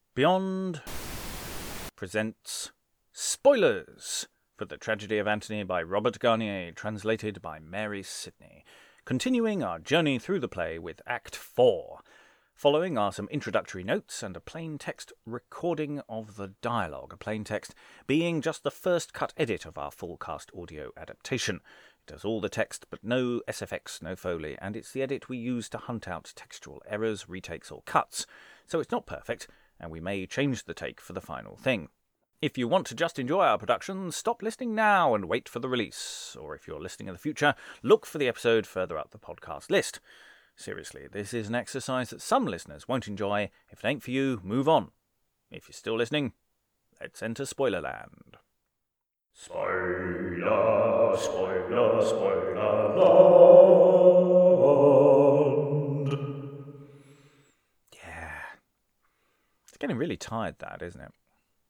Beyond presents Spoilers for The Tragedy of Antony by Robert Garnier, translated by Mary Sidney. Continuing our journey through the play with Act 4. Following are some introductory notes and a plain text recording of the dialogue, a plain text being just the first cut edit of our full cast audio adaptation. It does all the text but no SFX, no Foley, and it's the edit we use to hunt out textual errors, retakes or cuts. So it's not perfect, and we may change the take for the final thing. If you want to just enjoy our production, stop listening now and wait for the release. Or if you're listening in the future, look for the episode further up the podcast list. Seriously, this is an exercise that some listeners won't enjoy. If it ain't for you, move on. If you're still listening, let's enter Spoilerland. Spoiler, spoiler, spoiler land. Yeah. It's getting really tired, that, isn't it?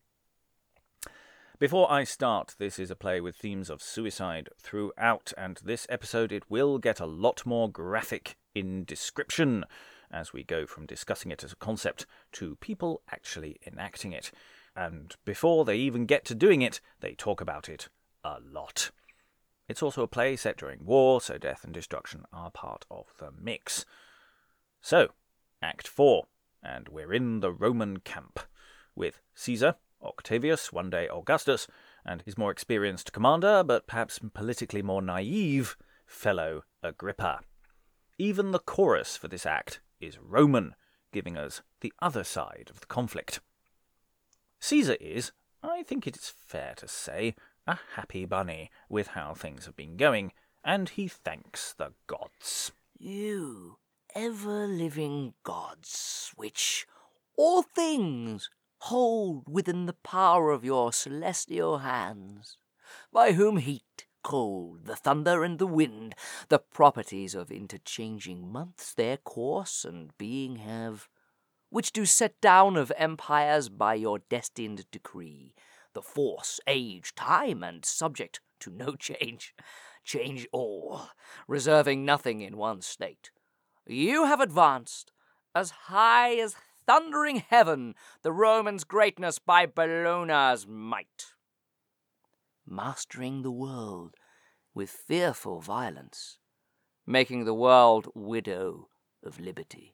Before I start, this is a play with themes of suicide throughout, and this episode it will get a lot more graphic in description as we go from discussing it as a concept to people actually enacting it. And before they even get to doing it, they talk about it a lot. It's also a play set during war, so death and destruction are part of the mix. So, Act 4, and we're in the Roman camp, with Caesar, Octavius, one day Augustus, and his more experienced commander, but perhaps politically more naive, fellow Agrippa. Even the chorus for this act is Roman, giving us the other side of the conflict. Caesar is, I think it is fair to say, a happy bunny with how things have been going, and he thanks the gods. You ever-living gods, which all things hold within the power of your celestial hands, by whom heat, cold, the thunder and the wind, the properties of interchanging months, their course and being have, which do set down of empires by your destined decree, the force, age, time, and subject to no change all, reserving nothing in one state. You have advanced as high as thundering heaven the Romans' greatness by Bellona's might, mastering the world with fearful violence, making the world widow of liberty.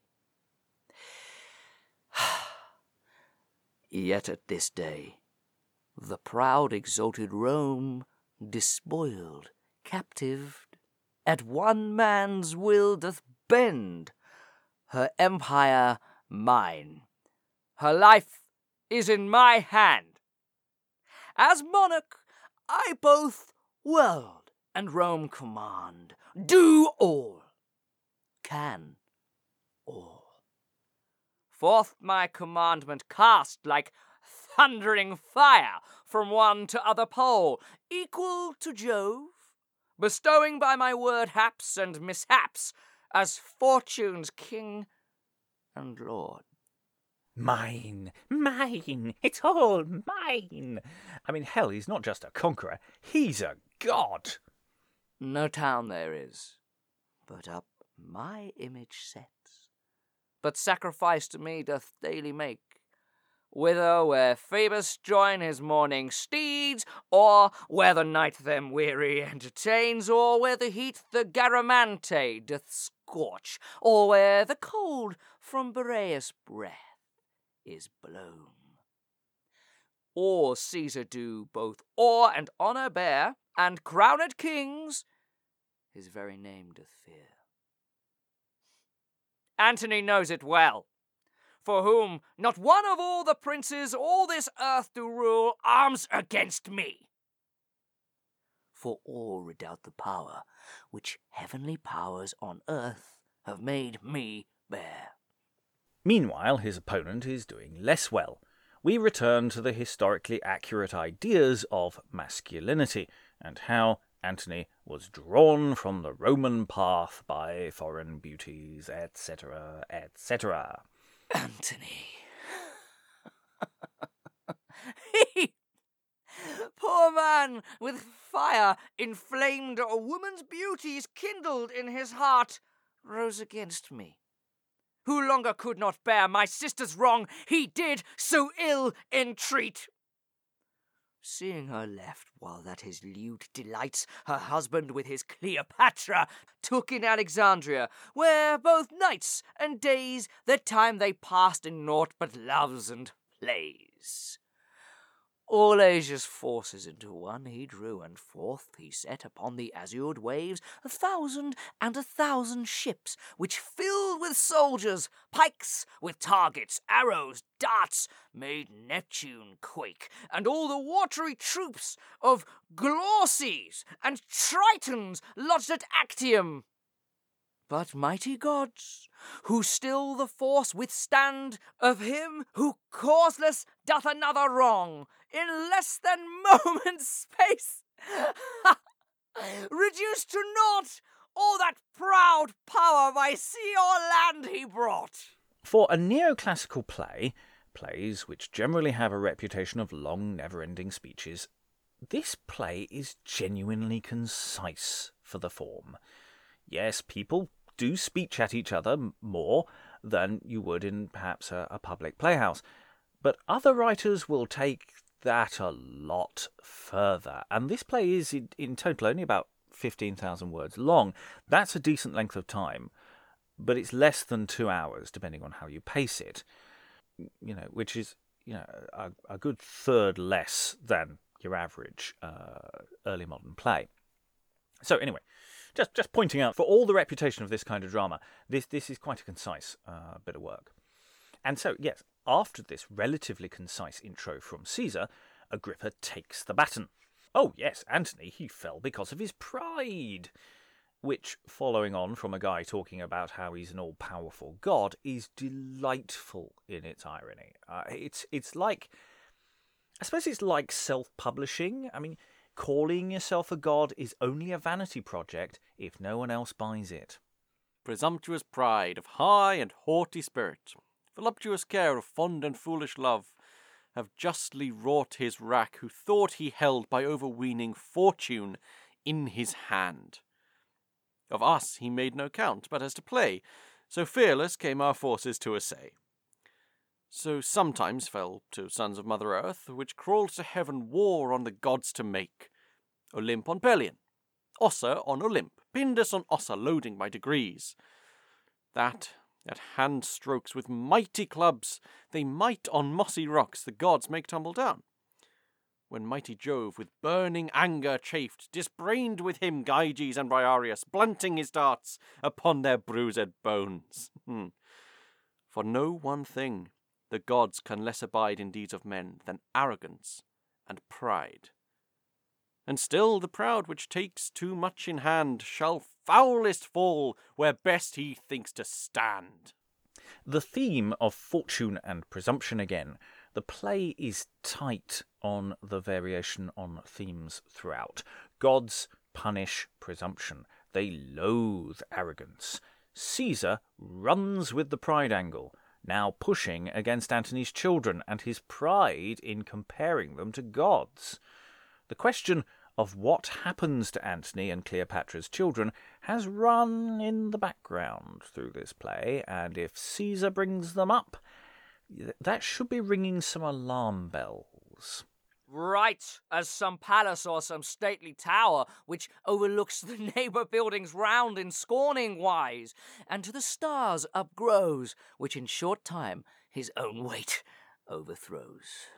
Yet at this day, the proud exalted Rome, despoiled, captived, at one man's will doth bend, her empire mine. Her life is in my hand. As monarch, I both world and Rome command, do all, can all. Forth my commandment cast like thundering fire from one to other pole, equal to Jove, bestowing by my word haps and mishaps as fortune's king and lord. Mine, it's all mine. I mean, hell, he's not just a conqueror, he's a god. No town there is, but up my image sets, but sacrifice to me doth daily make, whither where Phoebus join his morning steeds, or where the night them weary entertains, or where the heat the Garamante doth scorch, or where the cold from Boreas' breath is blown. Or Caesar do both awe and honour bear, and crowned kings his very name doth fear. Antony knows it well, for whom not one of all the princes all this earth do rule arms against me. For all redoubt the power which heavenly powers on earth have made me bear. Meanwhile, his opponent is doing less well. We return to the historically accurate ideas of masculinity, and how Antony was drawn from the Roman path by foreign beauties, etc., etc. Antony. He, poor man, with fire inflamed a woman's beauties kindled in his heart, rose against me. who longer could not bear my sister's wrong, he did so ill entreat. Seeing her left, while that his lewd delights her husband with his Cleopatra took in Alexandria, where both nights and days their time they passed in naught but loves and plays. All Asia's forces into one he drew, and forth he set upon the azured waves 1,000 ships, which filled with soldiers, pikes with targets, arrows, darts, made Neptune quake, and all the watery troops of Glauces and Tritons lodged at Actium. But mighty gods, who still the force withstand of him who causeless doth another wrong, in less than moment's space, reduced to naught all that proud power by sea or land he brought. For a neoclassical play, plays which generally have a reputation of long, never-ending speeches, this play is genuinely concise for the form. Yes, people do speech at each other more than you would in perhaps a public playhouse, but other writers will take that a lot further, and this play is in total only about 15,000 words long. That's a decent length of time, but it's less than 2 hours, depending on how you pace it, which is a good third less than your average early modern play. So anyway, just pointing out, for all the reputation of this kind of drama, this is quite a concise bit of work. And so, yes, after this relatively concise intro from Caesar, Agrippa takes the baton. Oh yes, Antony, he fell because of his pride, which, following on from a guy talking about how he's an all-powerful god, is delightful in its irony. It's like, I suppose it's like self-publishing. I mean, calling yourself a god is only a vanity project if no one else buys it. Presumptuous pride of high and haughty spirit, voluptuous care of fond and foolish love, have justly wrought his wrack who thought he held by overweening fortune in his hand. Of us he made no count, but as to play, so fearless came our forces to assay. So sometimes fell to sons of Mother Earth, which crawled to heaven war on the gods to make. Olymp on Pelion, Ossa on Olymp, Pindus on Ossa, loading by degrees. That, at hand strokes with mighty clubs, they might on mossy rocks the gods make tumble down. When mighty Jove with burning anger chafed, disbrained with him Gyges and Briareus, blunting his darts upon their bruised bones. For no one thing the gods can less abide in deeds of men than arrogance and pride. And still the proud which takes too much in hand shall foulest fall where best he thinks to stand. The theme of fortune and presumption again. The play is tight on the variation on themes throughout. Gods punish presumption. They loathe arrogance. Caesar runs with the pride angle, now pushing against Antony's children and his pride in comparing them to gods. The question of what happens to Antony and Cleopatra's children has run in the background through this play, and if Caesar brings them up, that should be ringing some alarm bells. Right, as some palace or some stately tower which overlooks the neighbour buildings round in scorning wise, and to the stars upgrows, which in short time his own weight overthrows.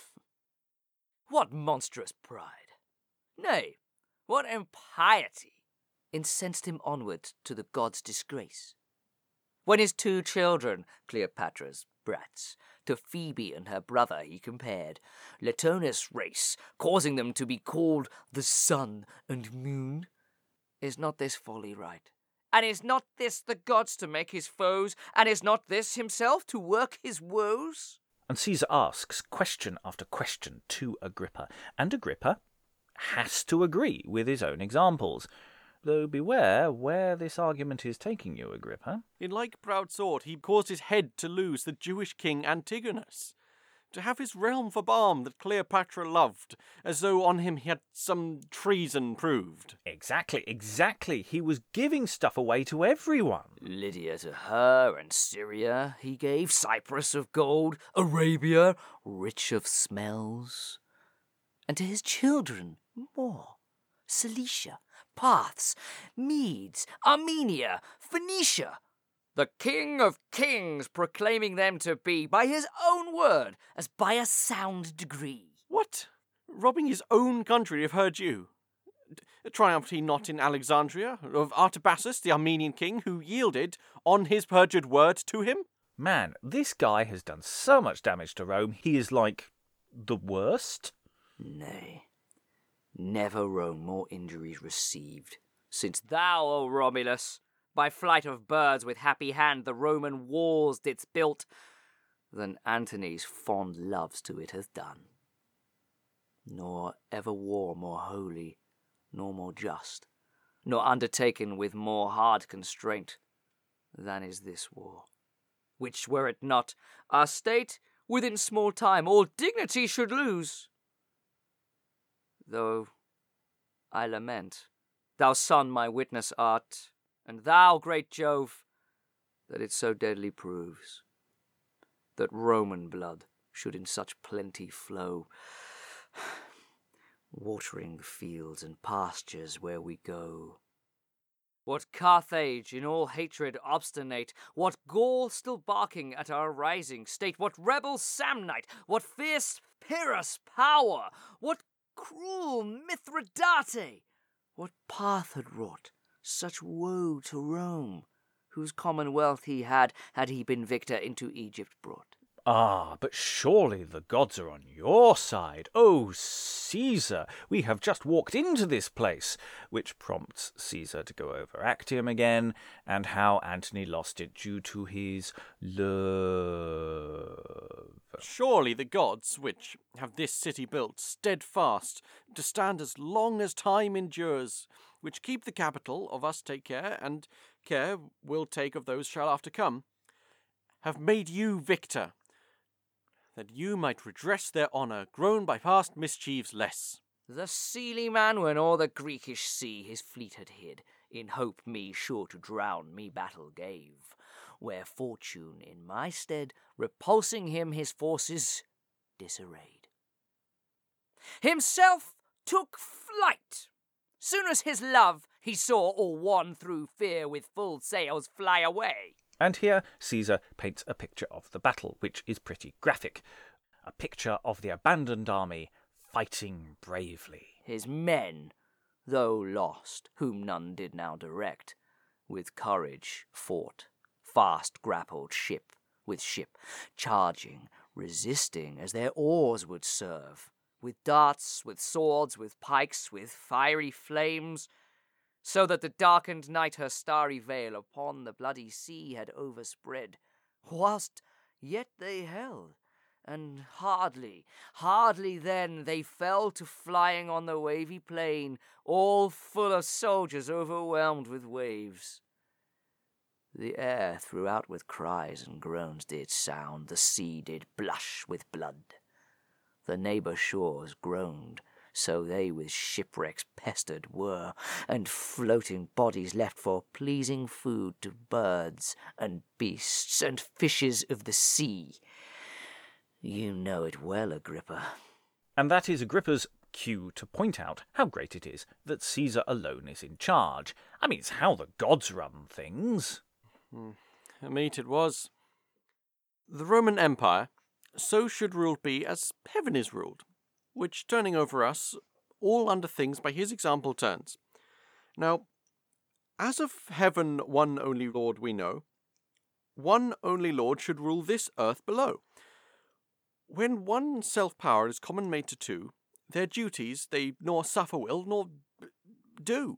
What monstrous pride! Nay, what impiety incensed him onward to the god's disgrace? When his 2 children, Cleopatra's brats, to Phoebe and her brother he compared, Latonus' race, causing them to be called the sun and moon. Is not this folly right? And is not this the gods to make his foes? And is not this himself to work his woes? And Caesar asks question after question to Agrippa, and Agrippa has to agree with his own examples. Though beware where this argument is taking you, Agrippa. In like proud sort he caused his head to lose the Jewish king Antigonus, to have his realm for balm that Cleopatra loved, as though on him he had some treason proved. Exactly. He was giving stuff away to everyone. Lydia to her, and Syria he gave, Cyprus of gold, Arabia rich of smells. And to his children more, Cilicia, Parths, Medes, Armenia, Phoenicia, the King of Kings proclaiming them to be, by his own word, as by a sound degree. What? Robbing his own country of her due? Triumphed he not in Alexandria, of Artabazus, the Armenian king, who yielded, on his perjured word, to him? Man, this guy has done so much damage to Rome, he is like the worst. Nay, never Rome more injuries received, since thou, O Romulus, by flight of birds with happy hand the Roman walls didst built, than Antony's fond loves to it hath done. Nor ever war more holy, nor more just, nor undertaken with more hard constraint, than is this war, which, were it not, our state within small time all dignity should lose. Though I lament, thou son my witness art, and thou, great Jove, that it so deadly proves, that Roman blood should in such plenty flow, watering the fields and pastures where we go. What Carthage in all hatred obstinate, what Gaul still barking at our rising state, what rebel Samnite, what fierce Pyrrhus power, what cruel Mithridate, what Parth had wrought such woe to Rome, whose commonwealth he had he been victor into Egypt brought. Ah, but surely the gods are on your side. Oh, Caesar, we have just walked into this place, which prompts Caesar to go over Actium again, and how Antony lost it due to his love. Surely the gods, which have this city built steadfast, to stand as long as time endures, which keep the capital of us take care, and care will take of those shall after come, have made you victor, that you might redress their honour, grown by past mischiefs less. The seely man when o'er the Greekish sea his fleet had hid, in hope me sure to drown me battle gave, where fortune in my stead, repulsing him his forces disarrayed. Himself took flight, soon as his love he saw all won through fear with full sails fly away. And here Caesar paints a picture of the battle, which is pretty graphic. A picture of the abandoned army fighting bravely. His men, though lost, whom none did now direct, with courage fought, fast grappled ship with ship, charging, resisting as their oars would serve, with darts, with swords, with pikes, with fiery flames, so that the darkened night her starry veil upon the bloody sea had overspread, whilst yet they held, and hardly then they fell to flying on the wavy plain, all full of soldiers overwhelmed with waves. The air throughout with cries and groans did sound, the sea did blush with blood. The neighbour shores groaned, so they with shipwrecks pestered were, and floating bodies left for pleasing food to birds and beasts and fishes of the sea. You know it well, Agrippa. And that is Agrippa's cue to point out how great it is that Caesar alone is in charge. I mean, it's how the gods run things. Meet it was. The Roman Empire, so should ruled be as heaven is ruled, which turning over us, all under things by his example turns. Now, as of heaven one only Lord we know, one only Lord should rule this earth below. When one self-power is common made to two, their duties they nor suffer will, nor do.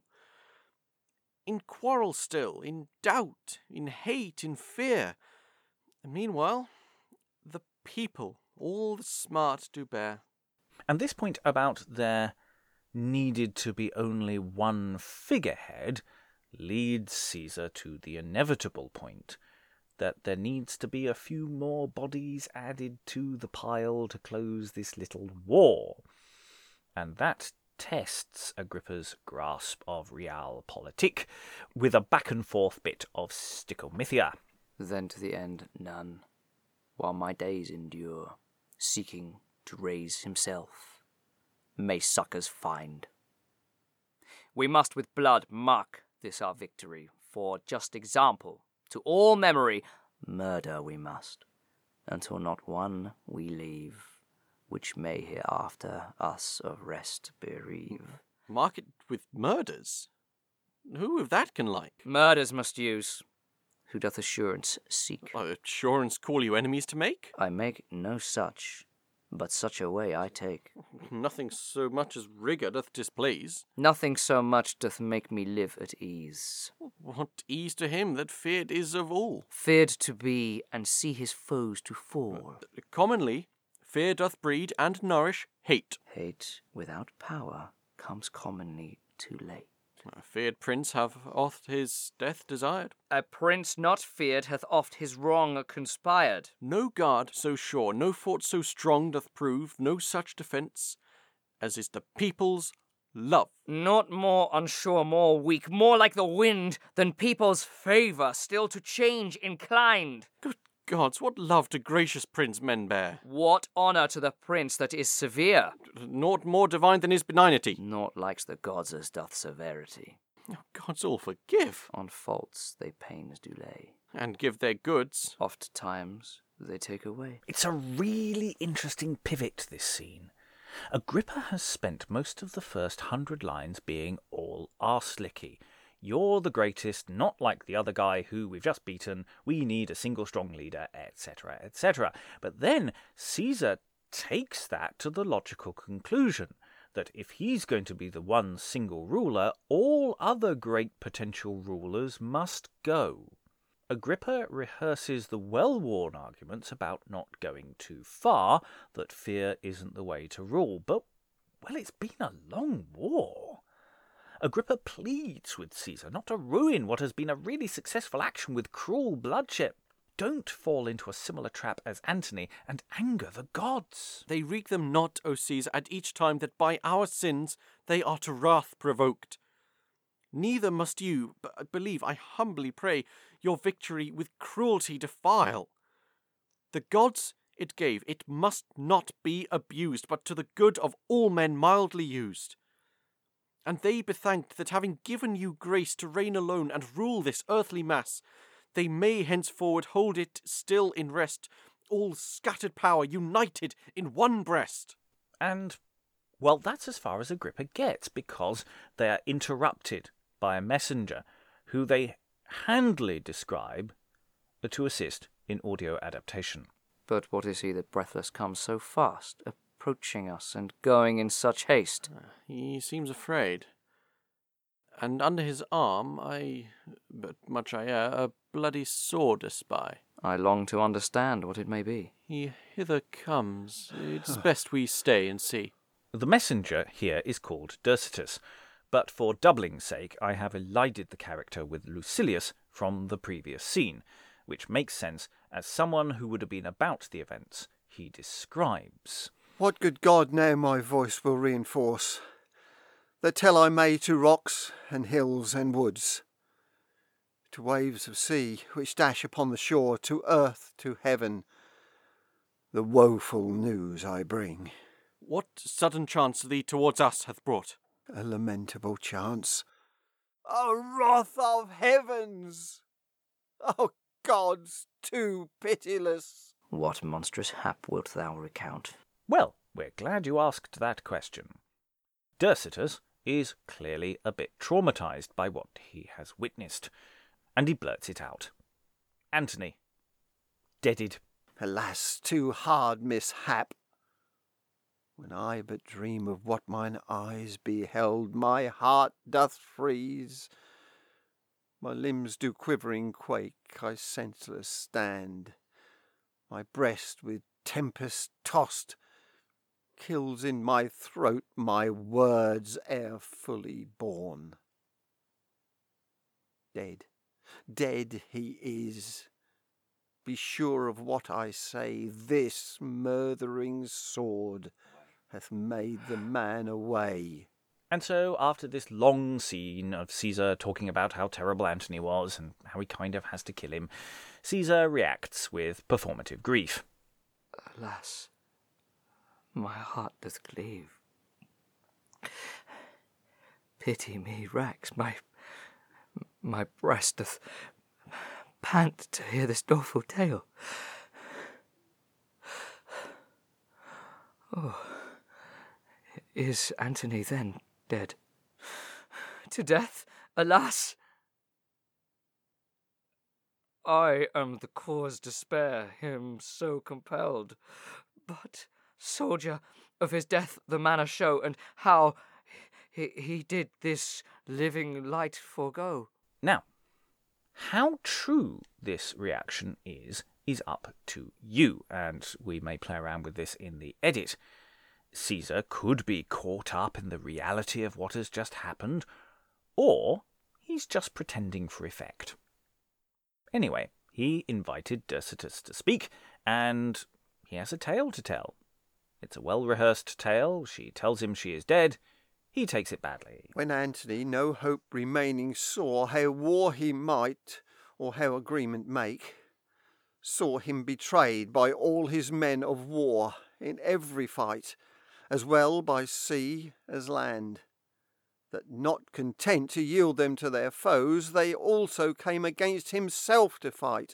In quarrel still, in doubt, in hate, in fear, and meanwhile, the people all the smart do bear. And this point about there needed to be only one figurehead leads Caesar to the inevitable point, that there needs to be a few more bodies added to the pile to close this little war. And that tests Agrippa's grasp of realpolitik with a back-and-forth bit of stickomythia. Then to the end none, while my days endure, seeking to raise himself, may succours find. We must with blood mark this our victory, for just example, to all memory, murder we must, until not one we leave, which may hereafter us of rest bereave. Mark it with murders? Who of that can like? Murders must use. Who doth assurance seek? Assurance call you enemies to make? I make no such, but such a way I take. Nothing so much as rigour doth displease. Nothing so much doth make me live at ease. What ease to him that feared is of all? Feared to be, and see his foes to fall. Commonly, fear doth breed and nourish hate. Hate without power comes commonly too late. A feared prince hath oft his death desired. A prince not feared hath oft his wrong conspired. No guard so sure, no fort so strong doth prove no such defence as is the people's love. Not more unsure, more weak, more like the wind than people's favour, still to change inclined. Good gods, what love to gracious prince men bear! What honour to the prince that is severe! Naught more divine than his benignity. Naught likes the gods as doth severity. Oh, gods all forgive, On faults they pains do lay. and give their goods. Oft times they take away. It's a really interesting pivot, this scene. Agrippa has spent most of the first 100 lines being all arse-licky. You're the greatest, not like the other guy who we've just beaten. We need a single strong leader, etc., etc. But then Caesar takes that to the logical conclusion that if he's going to be the one single ruler, all other great potential rulers must go. Agrippa rehearses the well-worn arguments about not going too far, that fear isn't the way to rule. But, well, it's been a long war. Agrippa pleads with Caesar not to ruin what has been a really successful action with cruel bloodshed. Don't fall into a similar trap as Antony and anger the gods. They wreak them not, O Caesar, at each time that by our sins they are to wrath provoked. Neither must you, believe, I humbly pray, your victory with cruelty defile. The gods it gave, it must not be abused, but to the good of all men mildly used. And they be thanked that having given you grace to reign alone and rule this earthly mass, they may henceforward hold it still in rest, all scattered power united in one breast. And, well, that's as far as Agrippa gets, because they are interrupted by a messenger who they handily describe to assist in audio adaptation. But what is he that breathless comes so fast, approaching us and going in such haste? He seems afraid. And under his arm but much I err, a bloody sword espy. I long to understand what it may be. He hither comes. It's best we stay and see. The messenger here is called Dercetus, but for doubling's sake I have elided the character with Lucilius from the previous scene, which makes sense as someone who would have been about the events he describes. What good God now my voice will reinforce, that tell I may to rocks and hills and woods, to waves of sea which dash upon the shore, to earth, to heaven, the woeful news I bring. What sudden chance thee towards us hath brought? A lamentable chance. O wrath of heavens! O gods too pitiless! What monstrous hap wilt thou recount? Well, we're glad you asked that question. Dercetus is clearly a bit traumatized by what he has witnessed, and he blurts it out. Antony, deaded. Alas, too hard mishap! When I but dream of what mine eyes beheld, my heart doth freeze. My limbs do quivering quake, I senseless stand. My breast with tempest tossed, kills in my throat my words ere fully born. Dead, dead he is, be sure of what I say. This murthering sword hath made the man away. And so, after this long scene of Caesar talking about how terrible Antony was and how he kind of has to kill him, Caesar reacts with performative grief. Alas, my heart doth cleave. Pity me racks, my breast doth pant to hear this doleful tale. Oh, is Antony then dead? To death, alas! I am the cause to spare him so compelled. But, soldier, of his death the manner show, and how he did this living light forego. Now, how true this reaction is up to you, and we may play around with this in the edit. Caesar could be caught up in the reality of what has just happened, or he's just pretending for effect. Anyway, he invited Dercetus to speak, and he has a tale to tell. It's a well-rehearsed tale. She tells him she is dead. He takes it badly. When Antony, no hope remaining, saw how war he might, or how agreement make, saw him betrayed by all his men of war in every fight, as well by sea as land, that not content to yield them to their foes, they also came against himself to fight.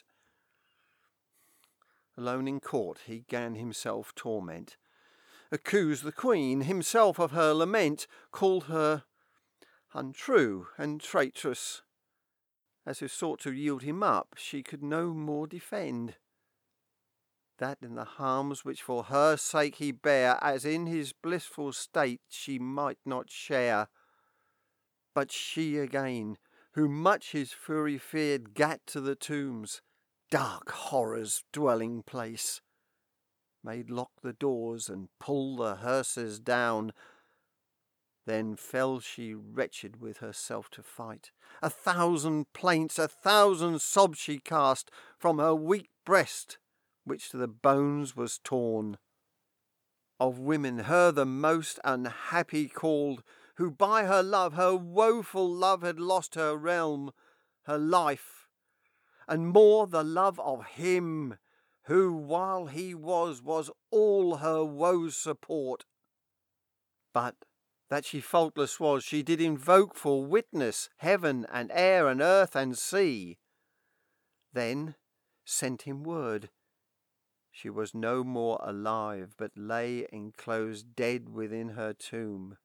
Alone in court he gan himself torment, accused the queen himself of her lament, called her untrue and traitress, as who sought to yield him up she could no more defend. That in the harms which for her sake he bare, as in his blissful state she might not share. But she again, who much his fury feared, gat to the tombs, dark horror's dwelling place, made lock the doors and pull the hearses down. Then fell she wretched with herself to fight. 1,000 plaints, 1,000 sobs she cast from her weak breast, which to the bones was torn. Of women her the most unhappy called, who by her love, her woeful love, had lost her realm, her life, and more the love of him, who while he was all her woes support. But that she faultless was, she did invoke for witness heaven and air and earth and sea. Then sent him word she was no more alive, but lay enclosed dead within her tomb.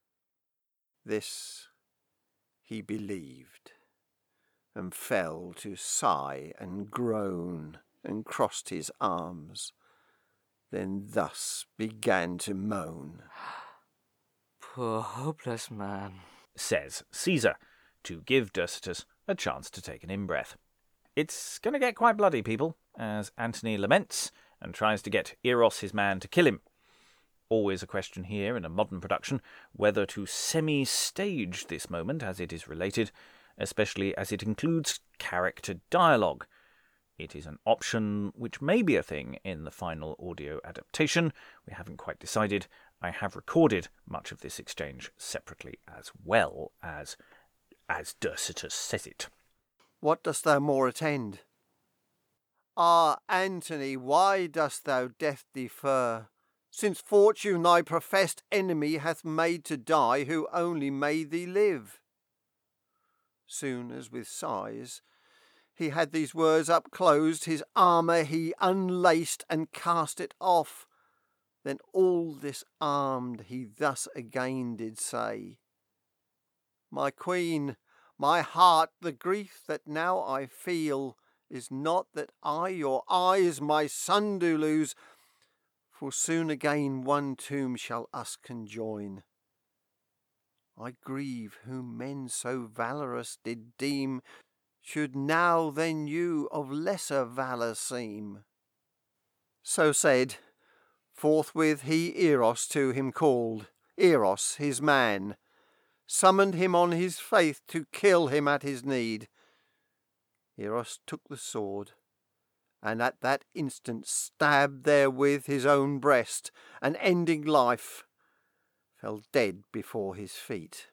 This he believed, and fell to sigh and groan, and crossed his arms, then thus began to moan. Poor hopeless man, says Caesar, to give Dercetus a chance to take an in-breath. It's going to get quite bloody, people, as Antony laments and tries to get Eros, his man, to kill him. Always a question here in a modern production whether to semi-stage this moment as it is related, especially as it includes character dialogue. It is an option which may be a thing in the final audio adaptation. We haven't quite decided. I have recorded much of this exchange separately as well as Dercetus says it. What dost thou more attend? Ah, Antony, why dost thou death defer, since fortune thy professed enemy hath made to die, who only made thee live? Soon as with sighs he had these words upclosed, his armour he unlaced and cast it off. Then all disarmed he thus again did say, My queen, my heart, the grief that now I feel is not that I your eyes, my son, do lose, for soon again one tomb shall us conjoin. I grieve whom men so valorous did deem should now than you of lesser valour seem. So said, forthwith he Eros to him called, Eros his man, summoned him on his faith to kill him at his need. Eros took the sword, and at that instant stabbed therewith his own breast, and ending life, fell dead before his feet.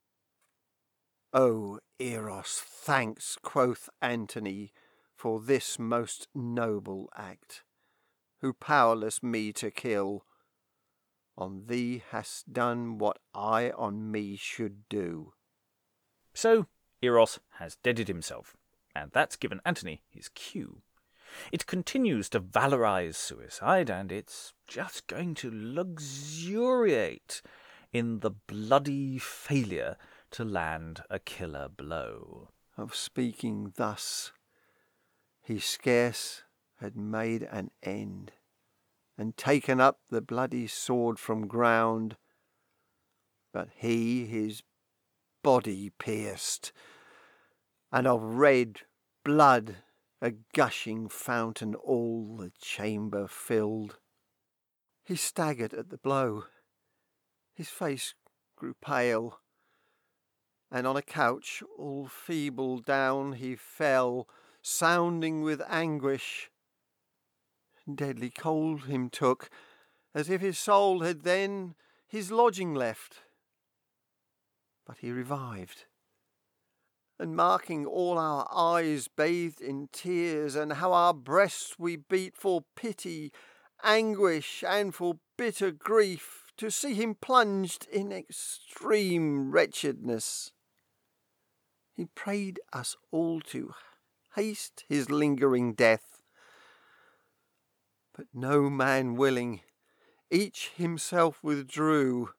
"O Eros, thanks," quoth Antony, "for this most noble act, who powerless me to kill, on thee hast done what I on me should do." So Eros has deaded himself, and that's given Antony his cue. It continues to valorize suicide, and it's just going to luxuriate in the bloody failure to land a killer blow. Of speaking thus, he scarce had made an end, and taken up the bloody sword from ground, but he his body pierced, and of red blood a gushing fountain all the chamber filled. He staggered at the blow, his face grew pale, and on a couch all feeble down he fell, sounding with anguish. Deadly cold him took, as if his soul had then his lodging left. But he revived, and marking all our eyes bathed in tears, and how our breasts we beat for pity, anguish, and for bitter grief, to see him plunged in extreme wretchedness, he prayed us all to haste his lingering death. But no man willing, each himself withdrew.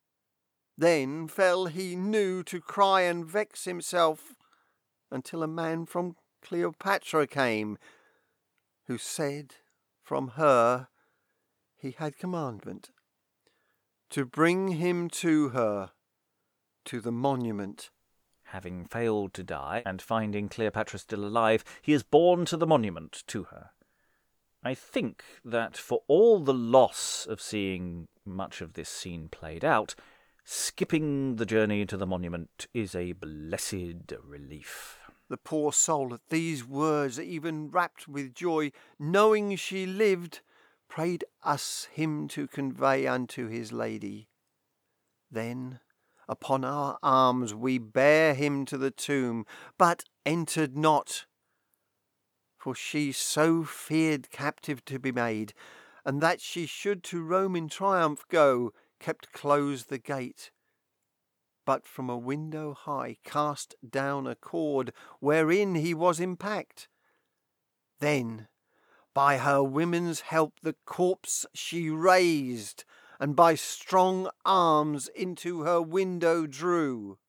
Then fell he new to cry and vex himself, until a man from Cleopatra came, who said from her he had commandment to bring him to her, to the monument. Having failed to die, and finding Cleopatra still alive, he is borne to the monument to her. I think that for all the loss of seeing much of this scene played out, skipping the journey to the monument is a blessed relief. The poor soul at these words, even rapt with joy, knowing she lived, prayed us him to convey unto his lady. Then upon our arms we bare him to the tomb, but entered not, for she so feared captive to be made, and that she should to Rome in triumph go, kept closed the gate, but from a window high cast down a cord, wherein he was impact. Then by her women's help the corpse she raised, and by strong arms into her window drew.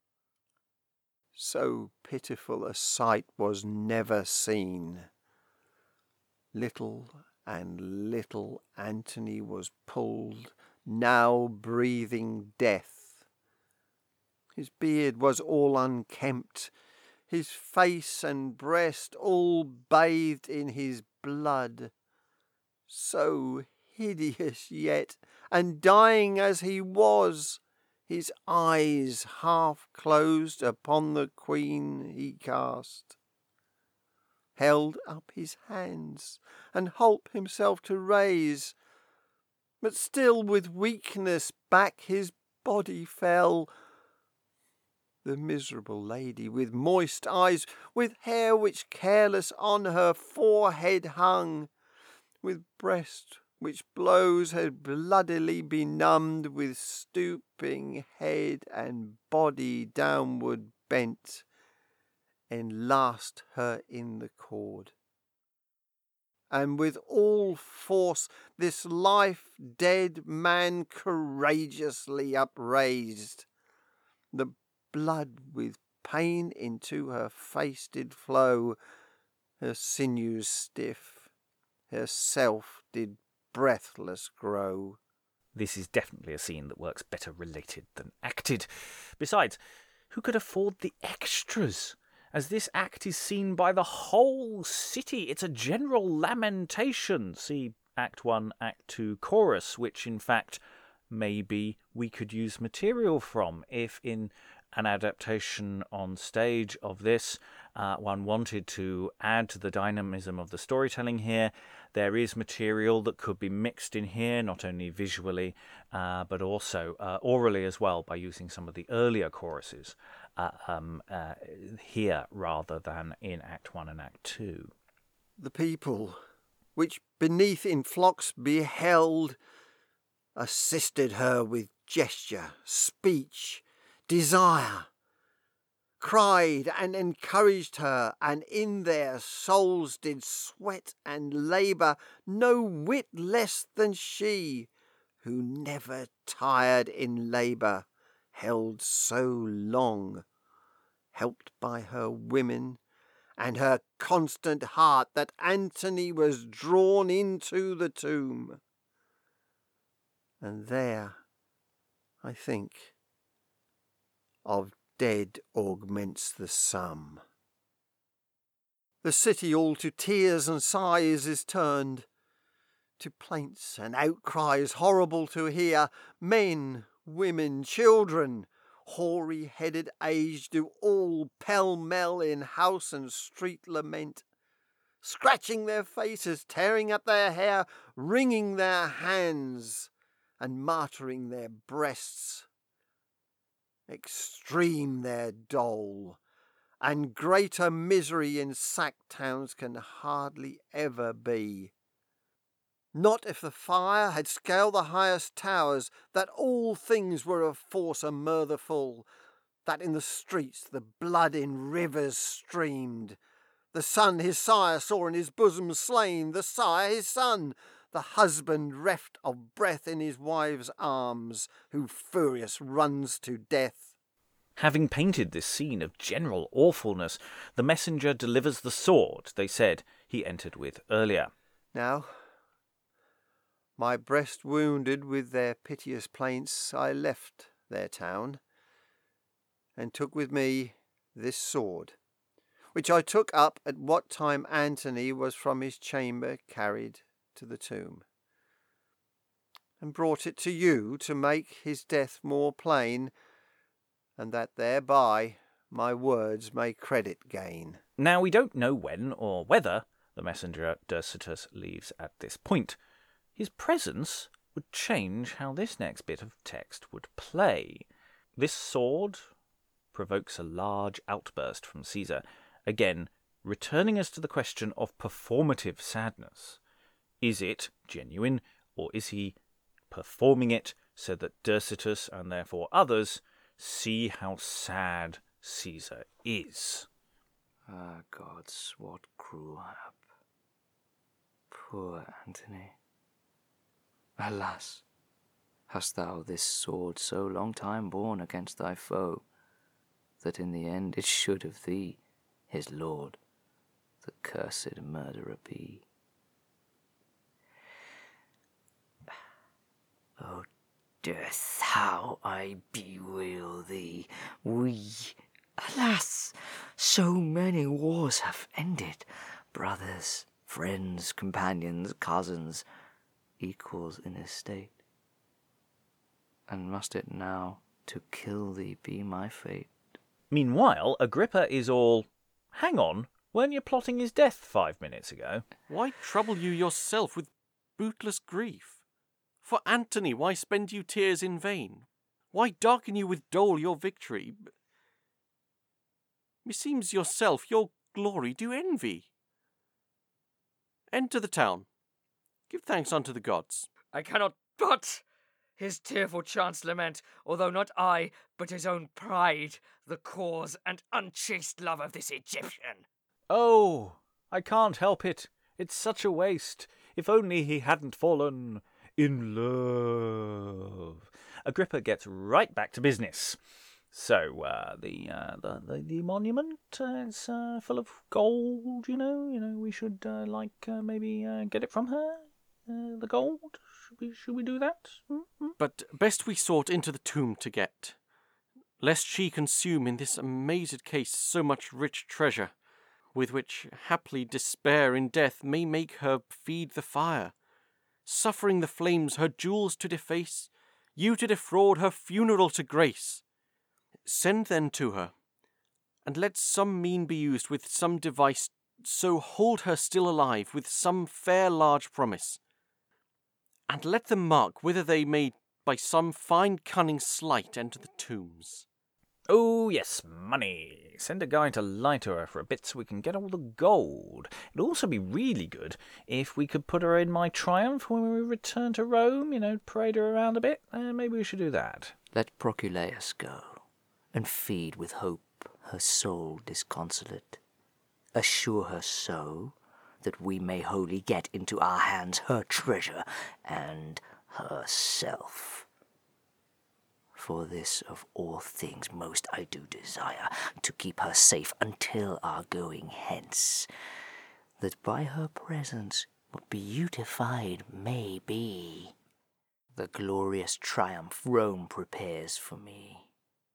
So pitiful a sight was never seen. Little and little Antony was pulled, now breathing death. His beard was all unkempt, his face and breast all bathed in his blood. So hideous yet, and dying as he was, his eyes half closed upon the queen he cast, held up his hands, and holp himself to raise, but still with weakness back his body fell. The miserable lady, with moist eyes, with hair which careless on her forehead hung, with breast which blows had bloodily benumbed, with stooping head and body downward bent, enlaced her in the cord. And with all force this life-dead man courageously upraised. The blood with pain into her face did flow, her sinews stiff, herself did breathless grow. This is definitely a scene that works better related than acted. Besides, who could afford the extras? As this act is seen by the whole city, it's a general lamentation. See Act 1, Act 2 chorus, which in fact maybe we could use material from if in an adaptation on stage of this, one wanted to add to the dynamism of the storytelling here, there is material that could be mixed in here, not only visually, but also orally as well, by using some of the earlier choruses here rather than in Act 1 and Act 2. The people, which beneath in flocks beheld, assisted her with gesture, speech, desire, cried and encouraged her, and in their souls did sweat and labour no whit less than she, who never tired in labour, held so long, helped by her women and her constant heart, that Antony was drawn into the tomb. And there, I think, of dead augments the sum. The city all to tears and sighs is turned, to plaints and outcries horrible to hear. Men, women, children, hoary-headed age, do all pell-mell in house and street lament, scratching their faces, tearing at their hair, wringing their hands, and martyring their breasts. Extreme their dole, and greater misery in sacked towns can hardly ever be. Not if the fire had scaled the highest towers, that all things were of force and murder full, that in the streets the blood in rivers streamed. The son his sire saw in his bosom slain, the sire his son, the husband reft of breath in his wife's arms, who furious runs to death. Having painted this scene of general awfulness, the messenger delivers the sword they said he entered with earlier. Now, my breast wounded with their piteous plaints, I left their town, and took with me this sword, which I took up at what time Antony was from his chamber carried to the tomb, and brought it to you to make his death more plain, and that thereby my words may credit gain. Now, we don't know when or whether the messenger Dercetus leaves at this point. His presence would change how this next bit of text would play. This sword provokes a large outburst from Caesar, again returning us to the question of performative sadness. Is it genuine, or is he performing it so that Dercetus, and therefore others, see how sad Caesar is? Ah, gods, what cruel hap. Poor Antony. Alas, hast thou this sword so long time borne against thy foe, that in the end it should of thee, his lord, the cursed murderer be. O death, how I bewail thee! We, alas, so many wars have ended, brothers, friends, companions, cousins, equals in estate. And must it now to kill thee be my fate? Meanwhile, Agrippa is all, hang on, weren't you plotting his death 5 minutes ago? Why trouble you yourself with bootless grief? For Antony, why spend you tears in vain? Why darken you with dole your victory? Meseems yourself your glory do envy. Enter the town. Give thanks unto the gods. I cannot but his tearful chants lament, although not I, but his own pride, the cause and unchaste love of this Egyptian. Oh, I can't help it. It's such a waste. If only he hadn't fallen in love. Agrippa gets right back to business. So the monument is full of gold. You know we should maybe get it from her. The gold. Should we do that? Mm-hmm. But best we sought into the tomb to get, lest she consume in this amazed case so much rich treasure, with which haply despair in death may make her feed the fire, suffering the flames her jewels to deface, you to defraud her funeral to grace. Send then to her, and let some mean be used with some device, so hold her still alive with some fair large promise. And let them mark whither they may by some fine cunning sleight enter the tombs. Oh, yes, money. Send a guy to lie to her for a bit so we can get all the gold. It'd also be really good if we could put her in my triumph when we return to Rome, parade her around a bit. Maybe we should do that. Let Proculeius go, and feed with hope her soul disconsolate. Assure her so, that we may wholly get into our hands her treasure and herself. For this of all things most I do desire, to keep her safe until our going hence, that by her presence what beautified may be the glorious triumph Rome prepares for me.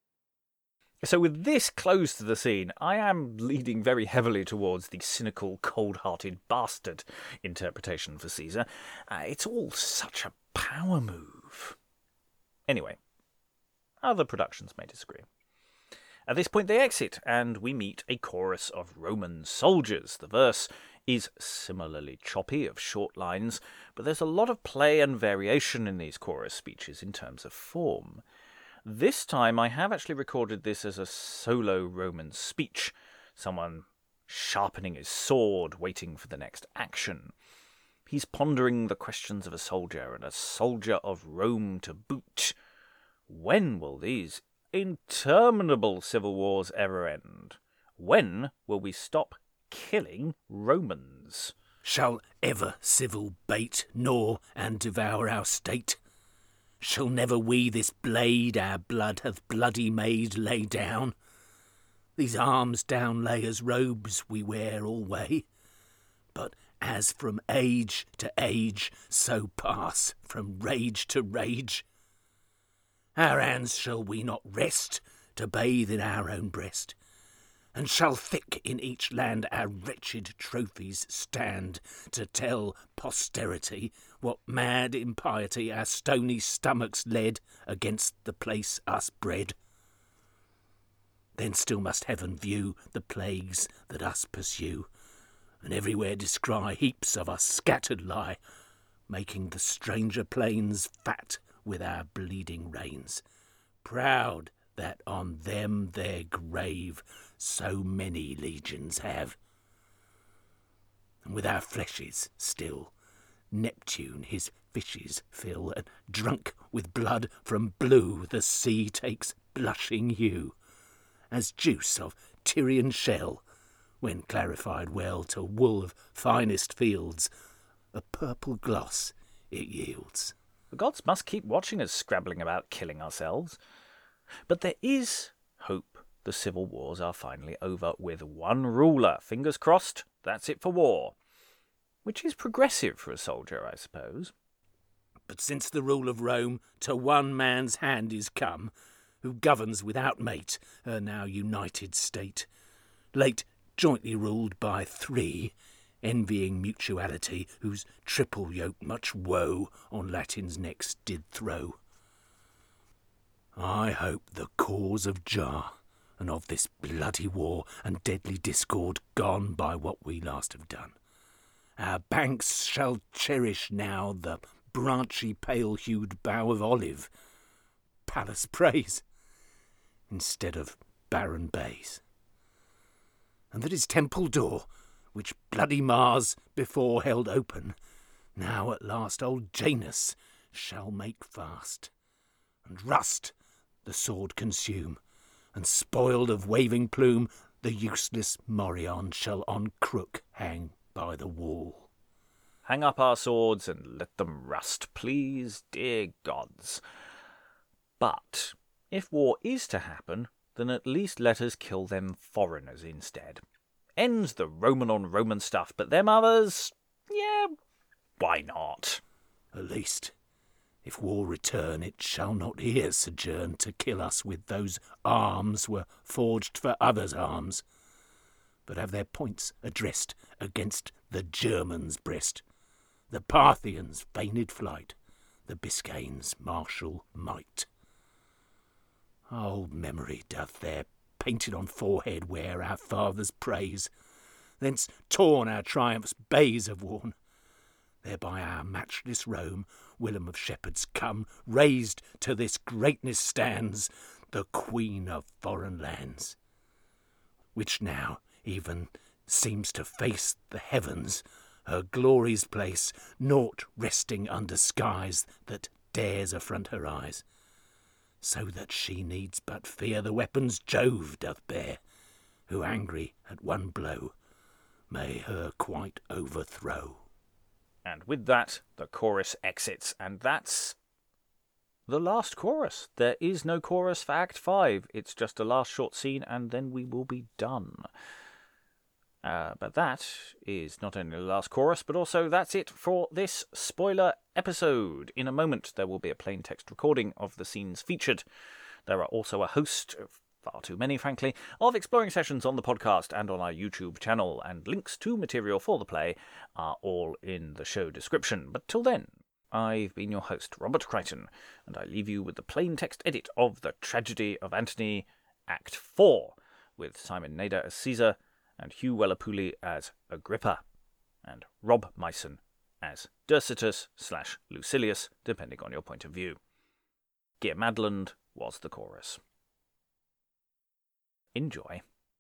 So with this close to the scene, I am leading very heavily towards the cynical, cold-hearted bastard interpretation for Caesar. It's all such a power move. Anyway, other productions may disagree. At this point they exit, and we meet a chorus of Roman soldiers. The verse is similarly choppy, of short lines, but there's a lot of play and variation in these chorus speeches in terms of form. This time I have actually recorded this as a solo Roman speech, someone sharpening his sword, waiting for the next action. He's pondering the questions of a soldier, and a soldier of Rome to boot. When will these interminable civil wars ever end? When will we stop killing Romans? Shall ever civil bait gnaw and devour our state? Shall never we this blade our blood hath bloody made lay down? These arms down lay as robes we wear alway, but as from age to age, so pass from rage to rage. Our hands shall we not rest to bathe in our own breast, and shall thick in each land our wretched trophies stand, to tell posterity what mad impiety our stony stomachs led against the place us bred. Then still must heaven view the plagues that us pursue, and everywhere descry heaps of us scattered lie, making the stranger plains fat with our bleeding reins, proud that on them their grave so many legions have. And with our fleshes still Neptune his fishes fill, and drunk with blood from blue the sea takes blushing hue, as juice of Tyrian shell, when clarified well to wool of finest fields, a purple gloss it yields. The gods must keep watching us scrabbling about killing ourselves. But there is hope the civil wars are finally over with one ruler. Fingers crossed, that's it for war. Which is progressive for a soldier, I suppose. But since the rule of Rome to one man's hand is come, who governs without mate her now united state, late jointly ruled by three, envying mutuality, whose triple yoke much woe on Latin's necks did throw. I hope the cause of jar, and of this bloody war and deadly discord gone by what we last have done, our banks shall cherish now the branchy pale-hued bough of olive, Pallas praise, instead of barren bays. And that his temple door, which bloody Mars before held open, now at last old Janus shall make fast, and rust the sword consume, and spoiled of waving plume the useless morion shall on crook hang by the wall. Hang up our swords and let them rust, please, dear gods. But if war is to happen, then at least let us kill them foreigners instead. End the Roman-on-Roman stuff, but them others, yeah, why not? At least, if war return, it shall not here sojourn to kill us with those arms were forged for others' arms, but have their points addressed against the German's breast, the Parthians' feigned flight, the Biscayans' martial might. Old memory doth their painted on forehead wear our fathers' praise, thence torn our triumphs bays have worn. Thereby our matchless Rome, whilom of shepherds come, raised to this greatness stands, the queen of foreign lands, which now even seems to face the heavens, her glory's place, naught resting under skies that dares affront her eyes, so that she needs but fear the weapons Jove doth bear, who angry at one blow may her quite overthrow. And with that, the chorus exits, and that's the last chorus. There is no chorus for Act 5. It's just a last short scene, and then we will be done. But that is not only the last chorus, but also that's it for this spoiler episode. In a moment, there will be a plain text recording of the scenes featured. There are also a host, far too many frankly, of exploring sessions on the podcast and on our YouTube channel, and links to material for the play are all in the show description. But till then, I've been your host, Robert Crichton, and I leave you with the plain text edit of The Tragedy of Antony, Act 4, with Simon Nader as Caesar, and Hugh Wellapuli as Agrippa, and Rob Myson as Dercetus/Lucilius, depending on your point of view. Gear Madland was the chorus. Enjoy.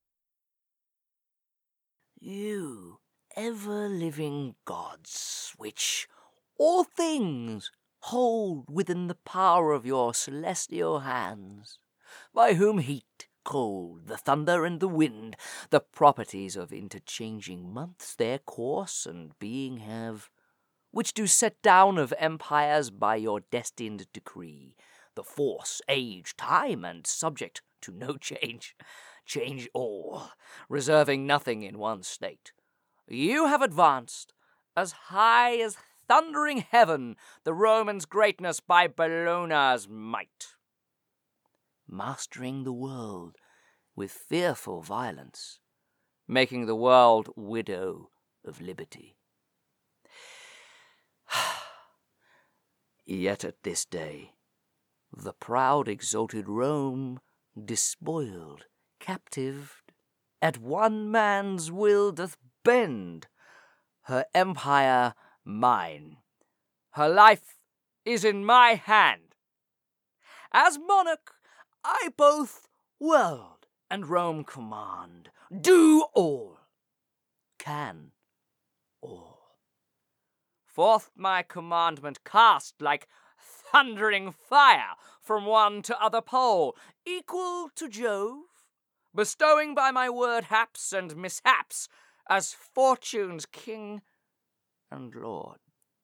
You ever-living gods, which all things hold within the power of your celestial hands, by whom heat, cold, the thunder and the wind, the properties of interchanging months, their course and being have, which do set down of empires by your destined decree, the force, age, time, and subject to no change, change all, reserving nothing in one state. You have advanced as high as thundering heaven the Romans' greatness by Bellona's might, mastering the world with fearful violence, making the world widow of liberty. Yet at this day, the proud exalted Rome, despoiled, captived, at one man's will doth bend, her empire mine, her life is in my hand. As monarch, I both world and Rome command, do all, can all. Forth my commandment cast like thundering fire from one to other pole, equal to Jove, bestowing by my word haps and mishaps as fortune's king and lord.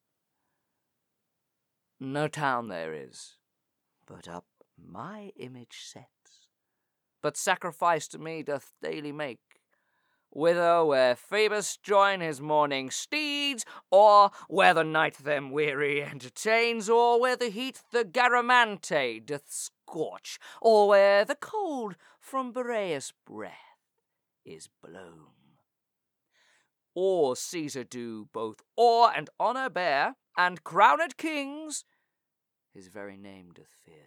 No town there is, but up my image sets, but sacrifice to me doth daily make, whither where Phoebus join his morning steeds, or where the night them weary entertains, or where the heat the Garamante doth scorch, or where the cold from Boreas' breath is blown. Or Caesar do both awe and honour bear, and crowned kings his very name doth fear.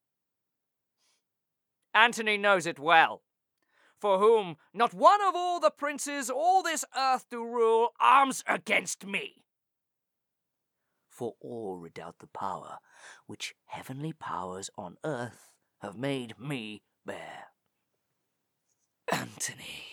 Antony knows it well, for whom not one of all the princes all this earth do rule arms against me. For all redoubt the power which heavenly powers on earth have made me bear. Antony.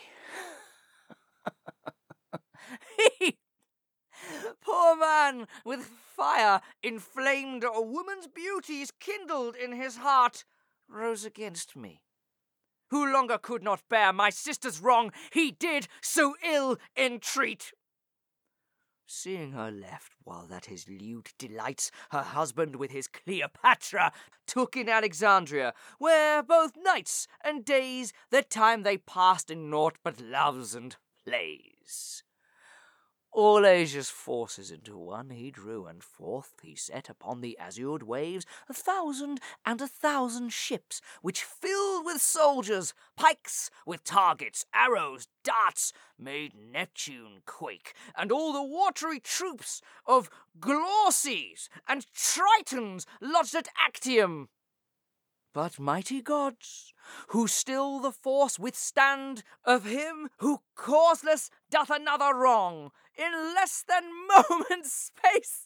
He, poor man, with fire inflamed, a woman's beauties kindled in his heart, rose against me. Who longer could not bear my sister's wrong, he did so ill entreat. Seeing her left, while that his lewd delights, her husband with his Cleopatra took in Alexandria, where both nights and days their time they passed in naught but loves and plays. All Asia's forces into one he drew, and forth he set upon the azured waves 1,000 ships, which filled with soldiers, pikes with targets, arrows, darts, made Neptune quake, and all the watery troops of Glauces and Tritons lodged at Actium. but mighty gods, who still the force withstand of him who causeless doth another wrong, in less than moment's space,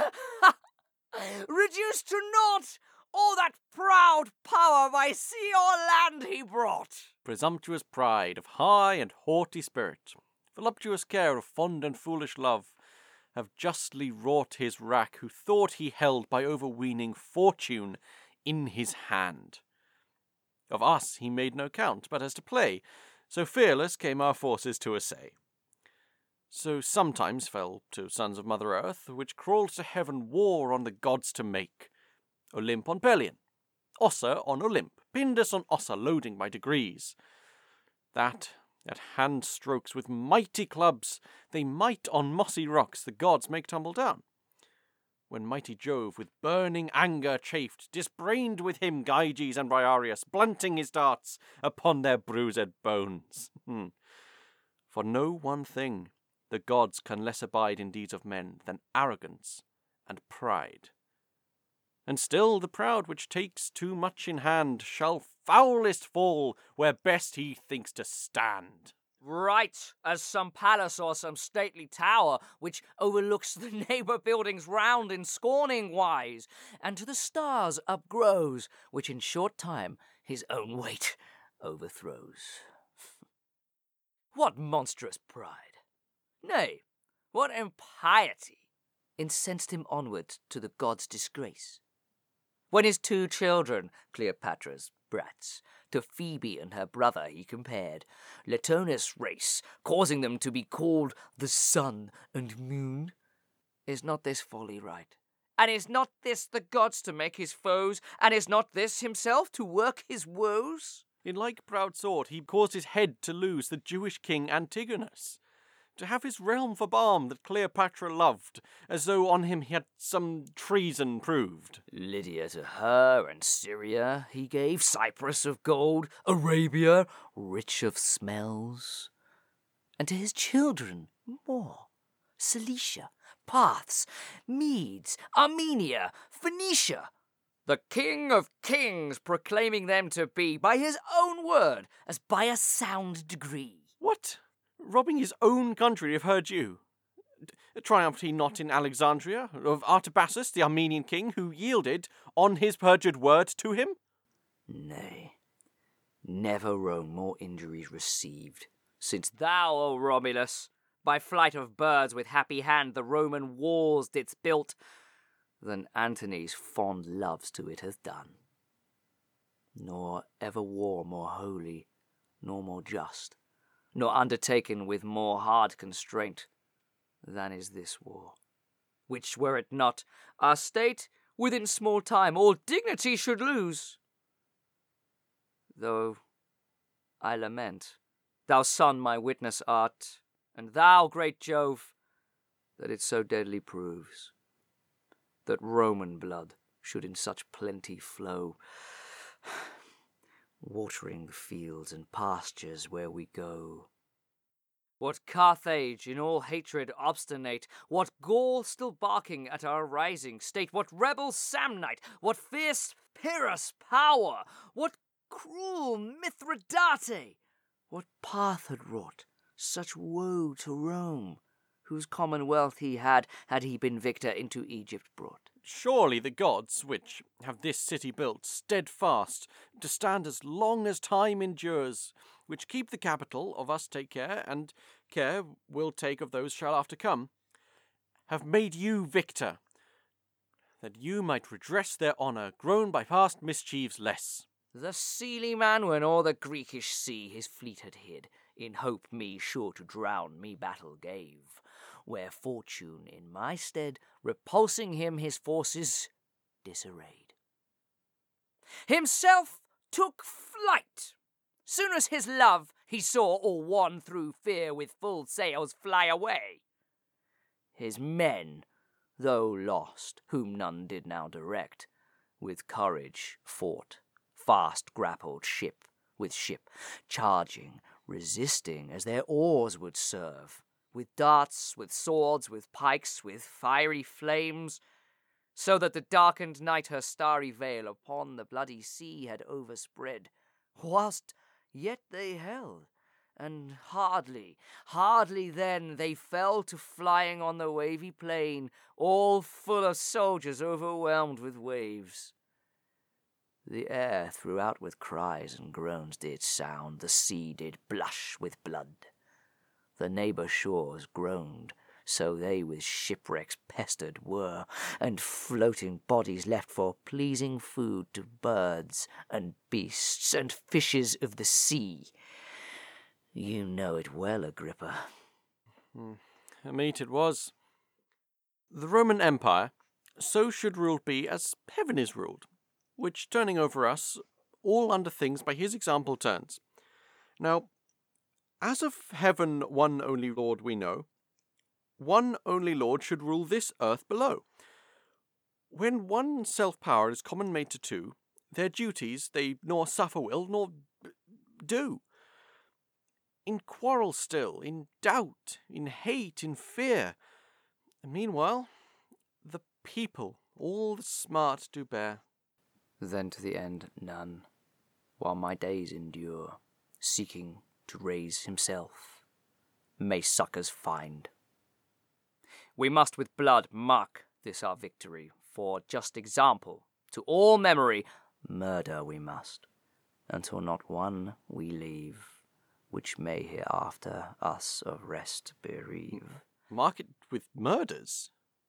reduce to naught all that proud power by sea or land he brought. Presumptuous pride of high and haughty spirit, voluptuous care of fond and foolish love, have justly wrought his wrack who thought he held by overweening fortune in his hand. Of us he made no count, but as to play, so fearless came our forces to assay. So sometimes fell to sons of Mother Earth, which crawled to heaven war on the gods to make. Olymp on Pelion, Ossa on Olymp, Pindus on Ossa, loading by degrees. That at hand strokes with mighty clubs they might on mossy rocks the gods make tumble down. When mighty Jove with burning anger chafed, disbrained with him Gyges and Briareus, blunting his darts upon their bruised bones. For no one thing the gods can less abide in deeds of men than arrogance and pride. And still the proud which takes too much in hand shall foulest fall where best he thinks to stand. Right as some palace or some stately tower, which overlooks the neighbour buildings round in scorning wise, and to the stars upgrows, which in short time his own weight overthrows. What monstrous pride, nay, what impiety, incensed him onward to the gods' disgrace, when his 2 children, Cleopatra's brats, to Phoebe and her brother he compared, Latonus' race, causing them to be called the sun and moon? Is not this folly right? And is not this the gods to make his foes? And is not this himself to work his woes? In like proud sort he caused his head to lose the Jewish king Antigonus, to have his realm for balm that Cleopatra loved, as though on him he had some treason proved. Lydia to her, and Syria he gave, Cyprus of gold, Arabia rich of smells. And to his children more, Cilicia, Parths, Medes, Armenia, Phoenicia, the King of Kings proclaiming them to be, by his own word, as by a sound degree. What? Robbing his own country of her due? Triumphed he not in Alexandria, of Artabazus, the Armenian king, who yielded on his perjured word to him? Nay, never Rome more injuries received, since thou, O Romulus, by flight of birds with happy hand the Roman walls didst build, than Antony's fond loves to it hath done. Nor ever war more holy, nor more just, nor undertaken with more hard constraint than is this war, which were it not, our state within small time all dignity should lose. Though I lament, thou son my witness art, and thou, great Jove, that it so deadly proves, that Roman blood should in such plenty flow, watering the fields and pastures where we go. What Carthage in all hatred obstinate, what Gaul still barking at our rising state, what rebel Samnite, what fierce Pyrrhus power, what cruel Mithridate, what Parth had wrought such woe to Rome, whose commonwealth he had he been victor into Egypt brought. Surely the gods, which have this city built steadfast, to stand as long as time endures, which keep the capital of us take care, and care will take of those shall after come, have made you victor, that you might redress their honour, grown by past mischiefs less. The seely man when o'er the Greekish sea his fleet had hid, in hope me sure to drown me battle gave, where fortune in my stead, repulsing him his forces disarrayed, himself took flight. Soon as his love he saw all won through fear with full sails fly away. His men, though lost, whom none did now direct, with courage fought, fast grappled ship with ship, charging, resisting as their oars would serve, with darts, with swords, with pikes, with fiery flames, so that the darkened night her starry veil upon the bloody sea had overspread, whilst yet they held, and hardly then they fell to flying on the wavy plain, all full of soldiers overwhelmed with waves. The air throughout with cries and groans did sound, the sea did blush with blood. The neighbour shores groaned, so they with shipwrecks pestered were, and floating bodies left for pleasing food to birds and beasts and fishes of the sea. You know it well, Agrippa. Meet it was. The Roman Empire, so should ruled be as heaven is ruled, which turning over us, all under things by his example turns. Now, as of heaven one only Lord we know, one only Lord should rule this earth below. When one self-power is common made to two, their duties they nor suffer will, nor do. In quarrel still, in doubt, in hate, in fear. And meanwhile, the people all the smart do bear. Then to the end none, while my days endure, seeking to raise himself, may succours find. We must with blood mark this our victory, for just example, to all memory, murder we must, until not one we leave, which may hereafter us of rest bereave. Mark it with murders?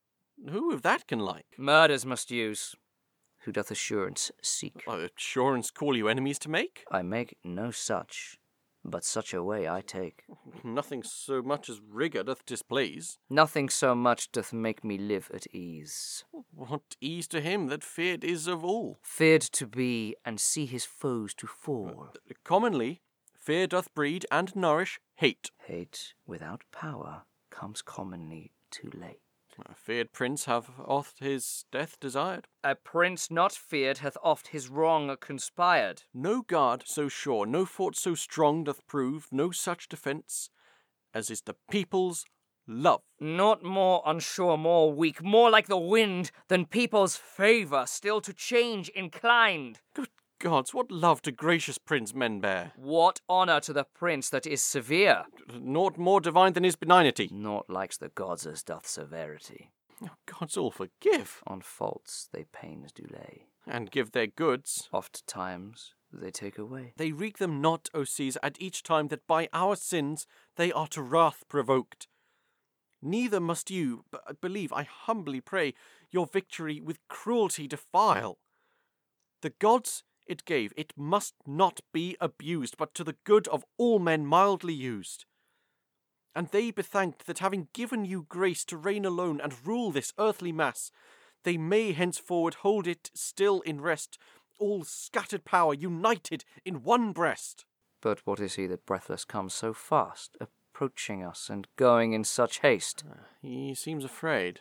Who of that can like? Murders must use. Who doth assurance seek? Assurance call you enemies to make? I make no such, but such a way I take. Nothing so much as rigour doth displease. Nothing so much doth make me live at ease. What ease to him that feared is of all? Feared to be, and see his foes to fall. Commonly, fear doth breed and nourish hate. Hate without power comes commonly too late. A feared prince hath oft his death desired. A prince not feared hath oft his wrong conspired. No guard so sure, no fort so strong doth prove no such defence as is the people's love. Not more unsure, more weak, more like the wind than people's favour, still to change inclined. Good gods, what love to gracious prince men bear! What honour to the prince that is severe! Naught more divine than his benignity. Naught likes the gods as doth severity. Oh, gods all forgive. On faults they pains do lay, and give their goods. Oft times they take away. They wreak them not, O Caesar, at each time that by our sins they are to wrath provoked. Neither must you, believe, I humbly pray, your victory with cruelty defile. The gods it gave, it must not be abused, but to the good of all men mildly used. And they be thanked that having given you grace to reign alone and rule this earthly mass, they may henceforward hold it still in rest, all scattered power united in one breast. But what is he that breathless comes so fast, approaching us and going in such haste? He seems afraid.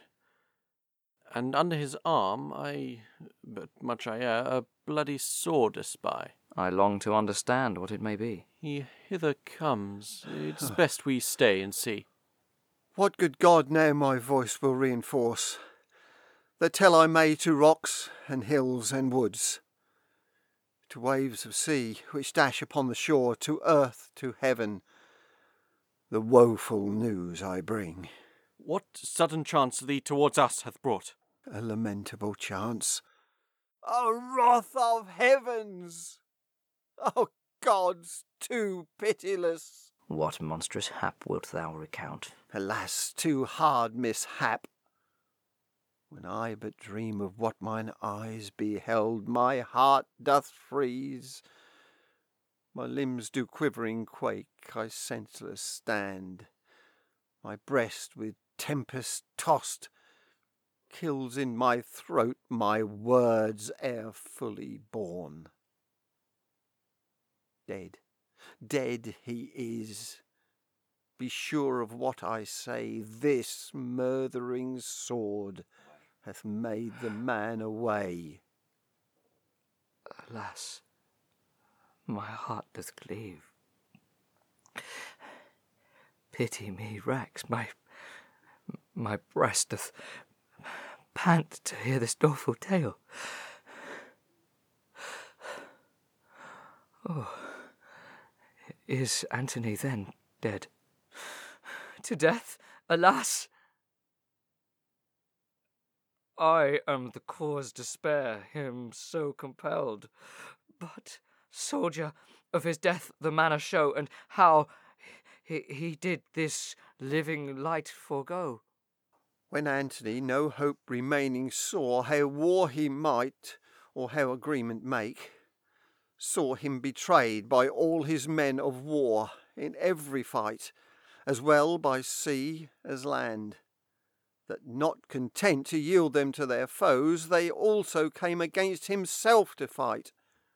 And under his arm but much I err, a bloody sword espy. I long to understand what it may be. He hither comes. It's best we stay and see. What good God now my voice will reinforce, that tell I may to rocks and hills and woods, to waves of sea which dash upon the shore, to earth, to heaven, the woeful news I bring. What sudden chance thee towards us hath brought? A lamentable chance. A wrath of heavens! O gods too pitiless! What monstrous hap wilt thou recount? Alas, too hard mishap! When I but dream of what mine eyes beheld, my heart doth freeze. My limbs do quivering quake, I senseless stand. My breast with tempest tossed, kills in my throat my words ere fully born. Dead, dead he is. Be sure of what I say, this murthering sword hath made the man away. Alas, my heart doth cleave. Pity me racks, my breast doth pant to hear this doleful tale. Oh, is Antony then dead? To death, alas! I am the cause to spare him so compelled. But, soldier, of his death the manner show, and how he did this living light forego. When Antony, no hope remaining, saw how war he might, or how agreement make, saw him betrayed by all his men of war in every fight, as well by sea as land, that not content to yield them to their foes, they also came against himself to fight.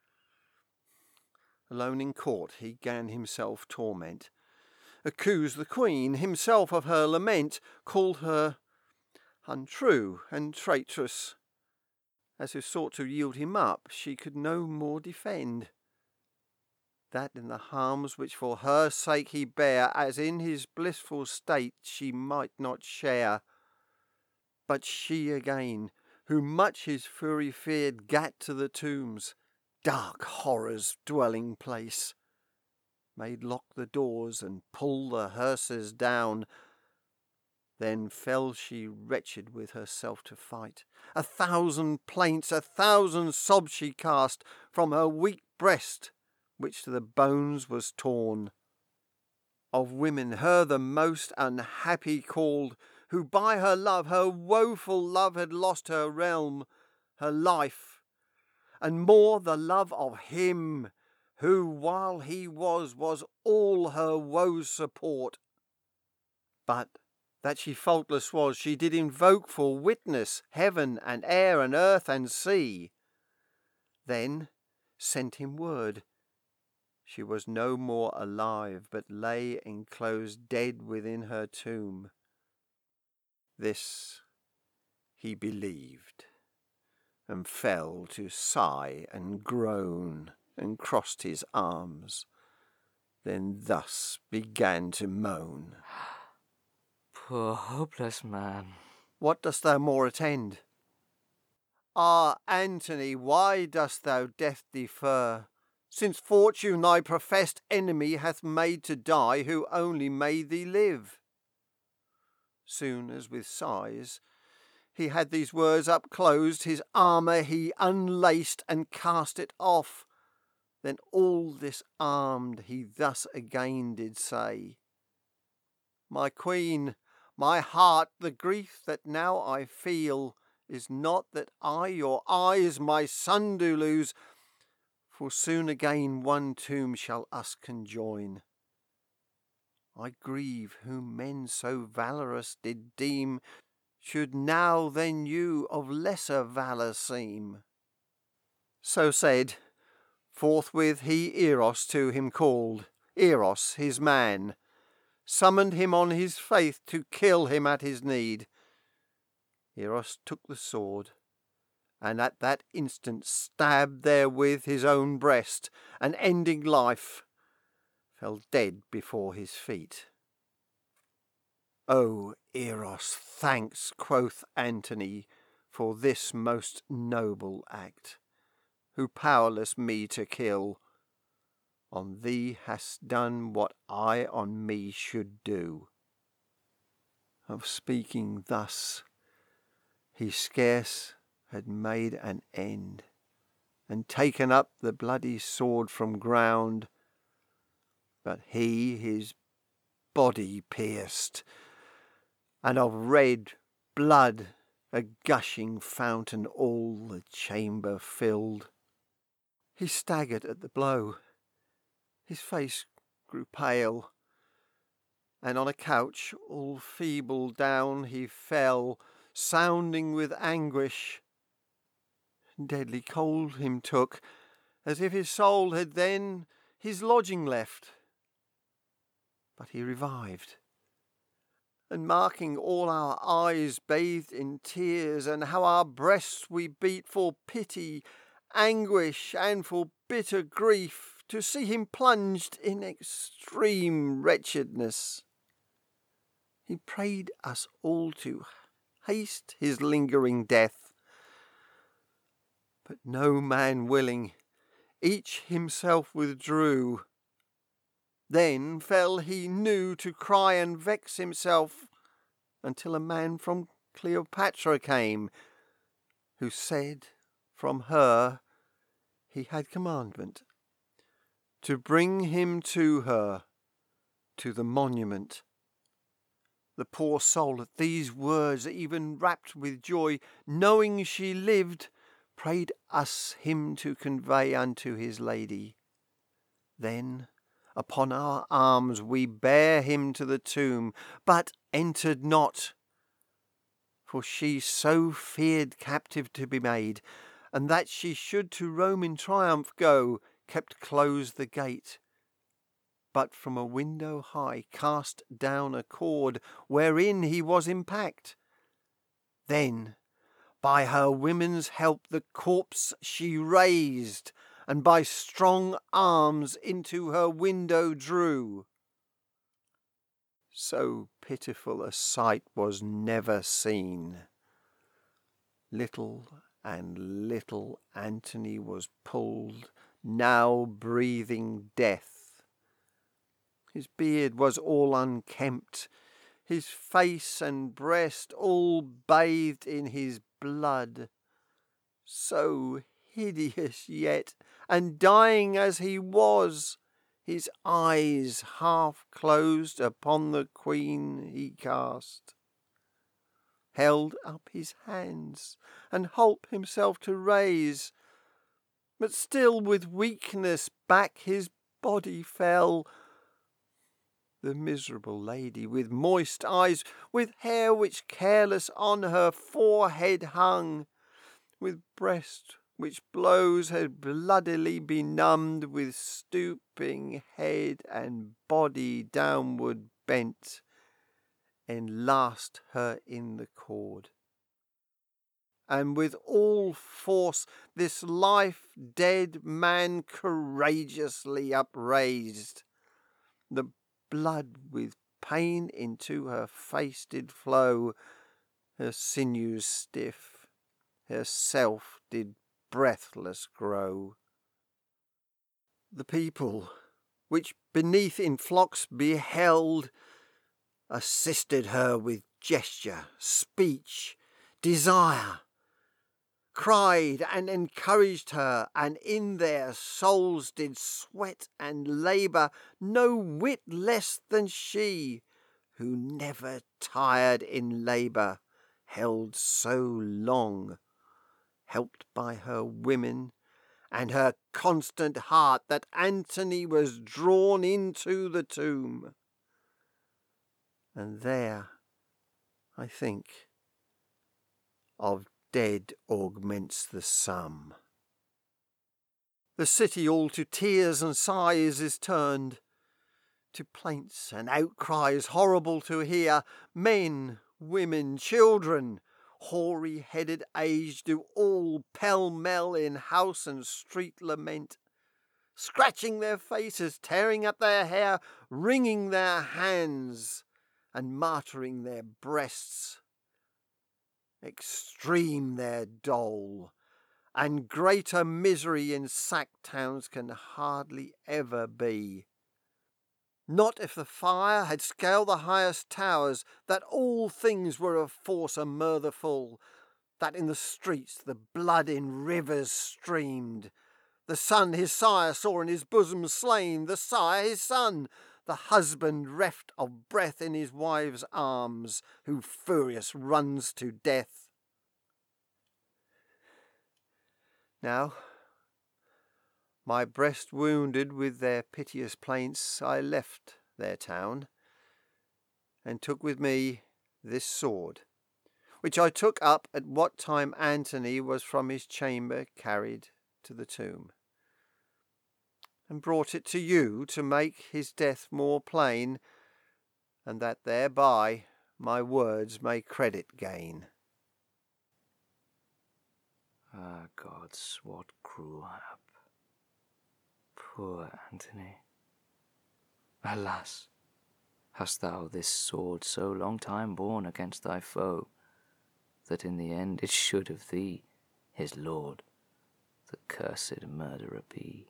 Alone in court he gan himself torment, accused the queen himself of her lament, called her untrue and traitress, as who sought to yield him up she could no more defend. That in the harms which for her sake he bare, as in his blissful state she might not share. But she again, who much his fury feared, gat to the tombs, dark horror's dwelling place, made lock the doors and pull the hearses down. Then fell she wretched with herself to fight. 1,000 plaints, 1,000 sobs she cast from her weak breast, which to the bones was torn. Of women her the most unhappy called, who by her love, her woeful love, had lost her realm, her life, and more the love of him, who while he was all her woes support. But that she faultless was, she did invoke for witness heaven and air and earth and sea. Then sent him word she was no more alive, but lay enclosed dead within her tomb. This he believed, and fell to sigh and groan, and crossed his arms, then thus began to moan. Poor hopeless man. What dost thou more attend? Ah, Antony, why dost thou death defer, since fortune thy professed enemy hath made to die, who only made thee live? Soon as with sighs he had these words upclosed, his armour he unlaced and cast it off. Then all disarmed he thus again did say, My queen, my heart, the grief that now I feel is not that I your eyes, my son, do lose, for soon again one tomb shall us conjoin. I grieve whom men so valorous did deem should now than you of lesser valour seem. So said, forthwith he Eros to him called, Eros his man, summoned him on his faith to kill him at his need. Eros took the sword, and at that instant stabbed therewith his own breast, and ending life, fell dead before his feet. O Eros, thanks, quoth Antony, for this most noble act, who powerless me to kill, on thee hast done what I on me should do. Of speaking thus, he scarce had made an end, and taken up the bloody sword from ground, but he his body pierced, and of red blood a gushing fountain all the chamber filled. He staggered at the blow, his face grew pale, and on a couch all feeble down he fell, sounding with anguish. Deadly cold him took, as if his soul had then his lodging left. But he revived, and marking all our eyes bathed in tears, and how our breasts we beat for pity, anguish, and for bitter grief, to see him plunged in extreme wretchedness, he prayed us all to haste his lingering death. But no man willing, each himself withdrew. Then fell he new to cry and vex himself, until a man from Cleopatra came, who said from her he had commandment to bring him to her, to the monument. The poor soul at these words, even rapt with joy, knowing she lived, prayed us him to convey unto his lady. Then upon our arms we bare him to the tomb, but entered not, for she so feared captive to be made, and that she should to Rome in triumph go, kept closed the gate, but from a window high cast down a cord, wherein he was impact. Then by her women's help the corpse she raised, and by strong arms into her window drew. So pitiful a sight was never seen. Little and little Antony was pulled, now breathing death. His beard was all unkempt, his face and breast all bathed in his blood. So hideous yet, and dying as he was, his eyes half closed upon the queen he cast, held up his hands, and holp himself to raise, but still with weakness back his body fell. The miserable lady, with moist eyes, with hair which careless on her forehead hung, with breast which blows had bloodily benumbed, with stooping head and body downward bent, enlaced her in the cord. And with all force this life-dead man courageously upraised. The blood with pain into her face did flow, her sinews stiff, herself did breathless grow. The people, which beneath in flocks beheld, assisted her with gesture, speech, desire, cried and encouraged her, and in their souls did sweat and labour no whit less than she, who never tired in labour, held so long, helped by her women and her constant heart, that Antony was drawn into the tomb. And there, I think, of dead augments the sum. The city all to tears and sighs is turned, to plaints and outcries horrible to hear. Men, women, children, hoary-headed age, do all pell-mell in house and street lament, scratching their faces, tearing up their hair, wringing their hands, and martyring their breasts. Extreme their dole, and greater misery in sacked towns can hardly ever be. Not if the fire had scaled the highest towers, that all things were of force and murder full, that in the streets the blood in rivers streamed. The son his sire saw in his bosom slain, the sire his son, the husband reft of breath in his wife's arms, who furious runs to death. Now, my breast wounded with their piteous plaints, I left their town, and took with me this sword, which I took up at what time Antony was from his chamber carried to the tomb, and brought it to you to make his death more plain, and that thereby my words may credit gain. Ah, gods, what cruel hap! Poor Antony! Alas, hast thou this sword so long time borne against thy foe, that in the end it should of thee, his lord, the cursed murderer be.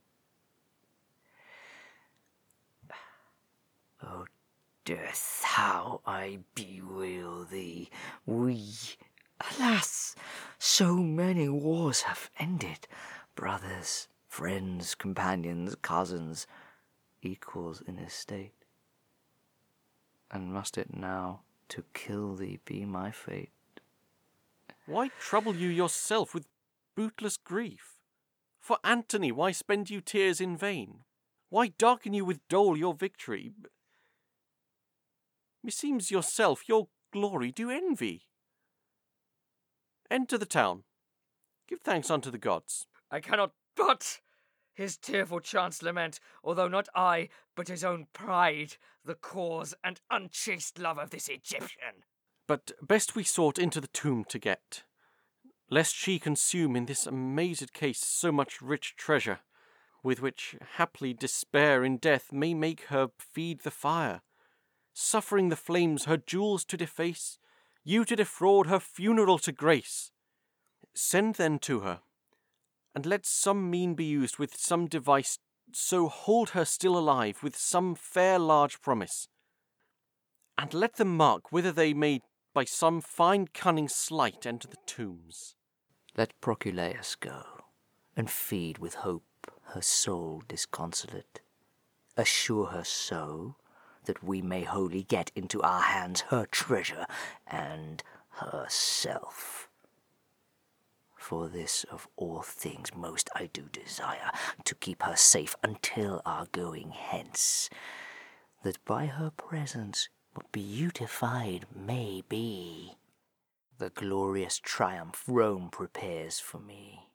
O death, how I bewail thee! We, alas, so many wars have ended, brothers, friends, companions, cousins, equals in estate. And must it now to kill thee be my fate? Why trouble you yourself with bootless grief? For Antony, why spend you tears in vain? Why darken you with dole your victory? Meseems yourself your glory do envy. Enter the town. Give thanks unto the gods. I cannot but his tearful chants lament, although not I, but his own pride, the cause and unchaste love of this Egyptian. But best we sought into the tomb to get, lest she consume in this amazed case so much rich treasure, with which haply despair in death may make her feed the fire, suffering the flames her jewels to deface, you to defraud her funeral to grace. Send then to her, and let some mean be used with some device, so hold her still alive with some fair large promise, and let them mark whither they may by some fine cunning sleight enter the tombs. Let Proculeius go, and feed with hope her soul disconsolate. Assure her so, that we may wholly get into our hands her treasure and herself. For this of all things most I do desire, to keep her safe until our going hence, that by her presence beautified may be the glorious triumph Rome prepares for me.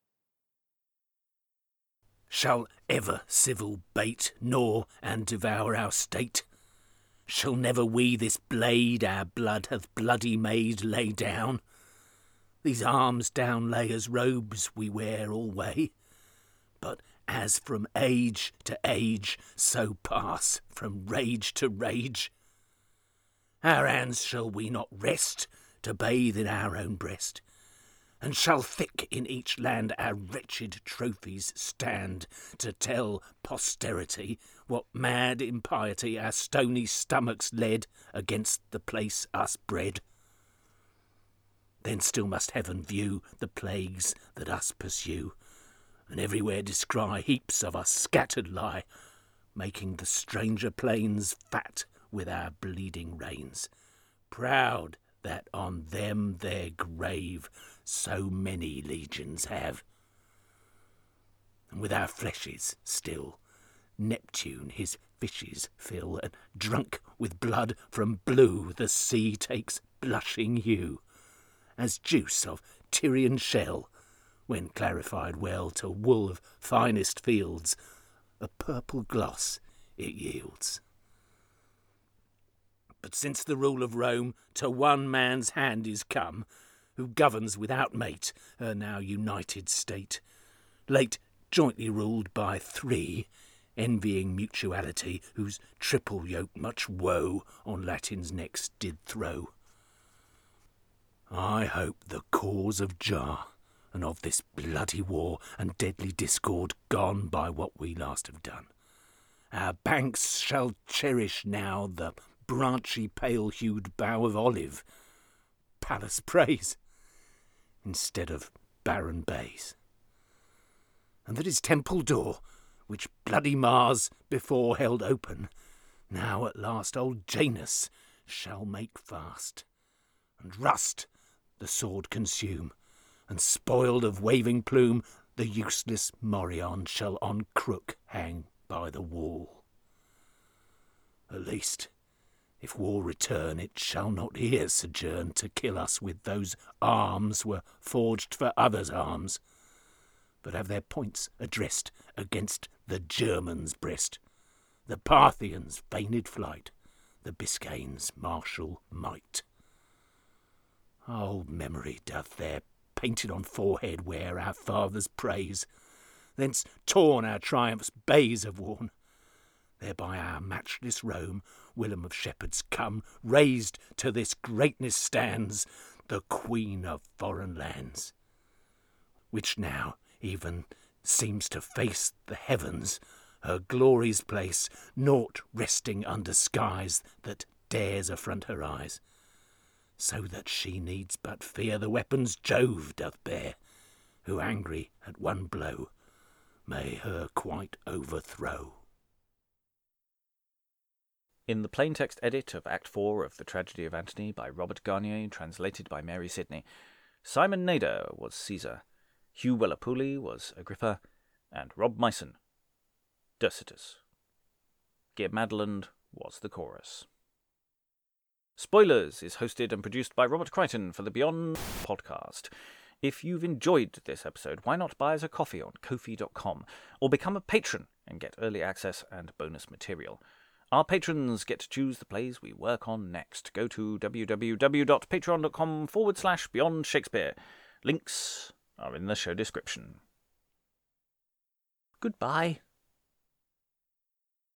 Shall ever civil bait gnaw and devour our state? Shall never we this blade our blood hath bloody made lay down? These arms down lay as robes we wear alway, but as from age to age, so pass from rage to rage. Our hands shall we not rest to bathe in our own breast, and shall thick in each land our wretched trophies stand, to tell posterity what mad impiety our stony stomachs led against the place us bred. Then still must heaven view the plagues that us pursue, and everywhere descry heaps of us scattered lie, making the stranger plains fat with our bleeding reins, proud that on them their grave so many legions have. And with our fleshes still Neptune his fishes fill, and drunk with blood from blue the sea takes blushing hue, as juice of Tyrian shell, when clarified well to wool of finest fields, a purple gloss it yields. But since the rule of Rome to one man's hand is come, who governs without mate her now united state, late jointly ruled by three, envying mutuality, whose triple yoke much woe on Latin's necks did throw. I hope the cause of jar, and of this bloody war and deadly discord gone by what we last have done, our banks shall cherish now the branchy pale-hued bough of olive, Pallas praise, instead of barren bays. And that his temple door, which bloody Mars before held open, now at last old Janus shall make fast, and rust the sword consume, and spoiled of waving plume the useless morion shall on crook hang by the wall. At least, if war return, it shall not here sojourn to kill us with those arms were forged for others' arms, but have their points addressed against the German's breast, the Parthians' feigned flight, the Biscayans' martial might. Old memory doth there painted on forehead wear our fathers' praise, thence torn our triumphs bays have worn. Thereby our matchless Rome, whilom of shepherds come, raised to this greatness stands, the queen of foreign lands, which now even seems to face the heavens, her glory's place, naught resting under skies that dares affront her eyes, so that she needs but fear the weapons Jove doth bear, who angry at one blow may her quite overthrow. In the plaintext edit of Act 4 of The Tragedy of Antony by Robert Garnier, translated by Mary Sidney, Simon Nader was Caesar, Hugh Wellapuli was Agrippa, and Rob Myson, Dositus. Gib Madeland was the chorus. Spoilers is hosted and produced by Robert Crichton for the Beyond podcast. If you've enjoyed this episode, why not buy us a coffee on Ko-fi.com or become a patron and get early access and bonus material. Our patrons get to choose the plays we work on next. Go to www.patreon.com/Beyond Shakespeare. Links are in the show description. Goodbye.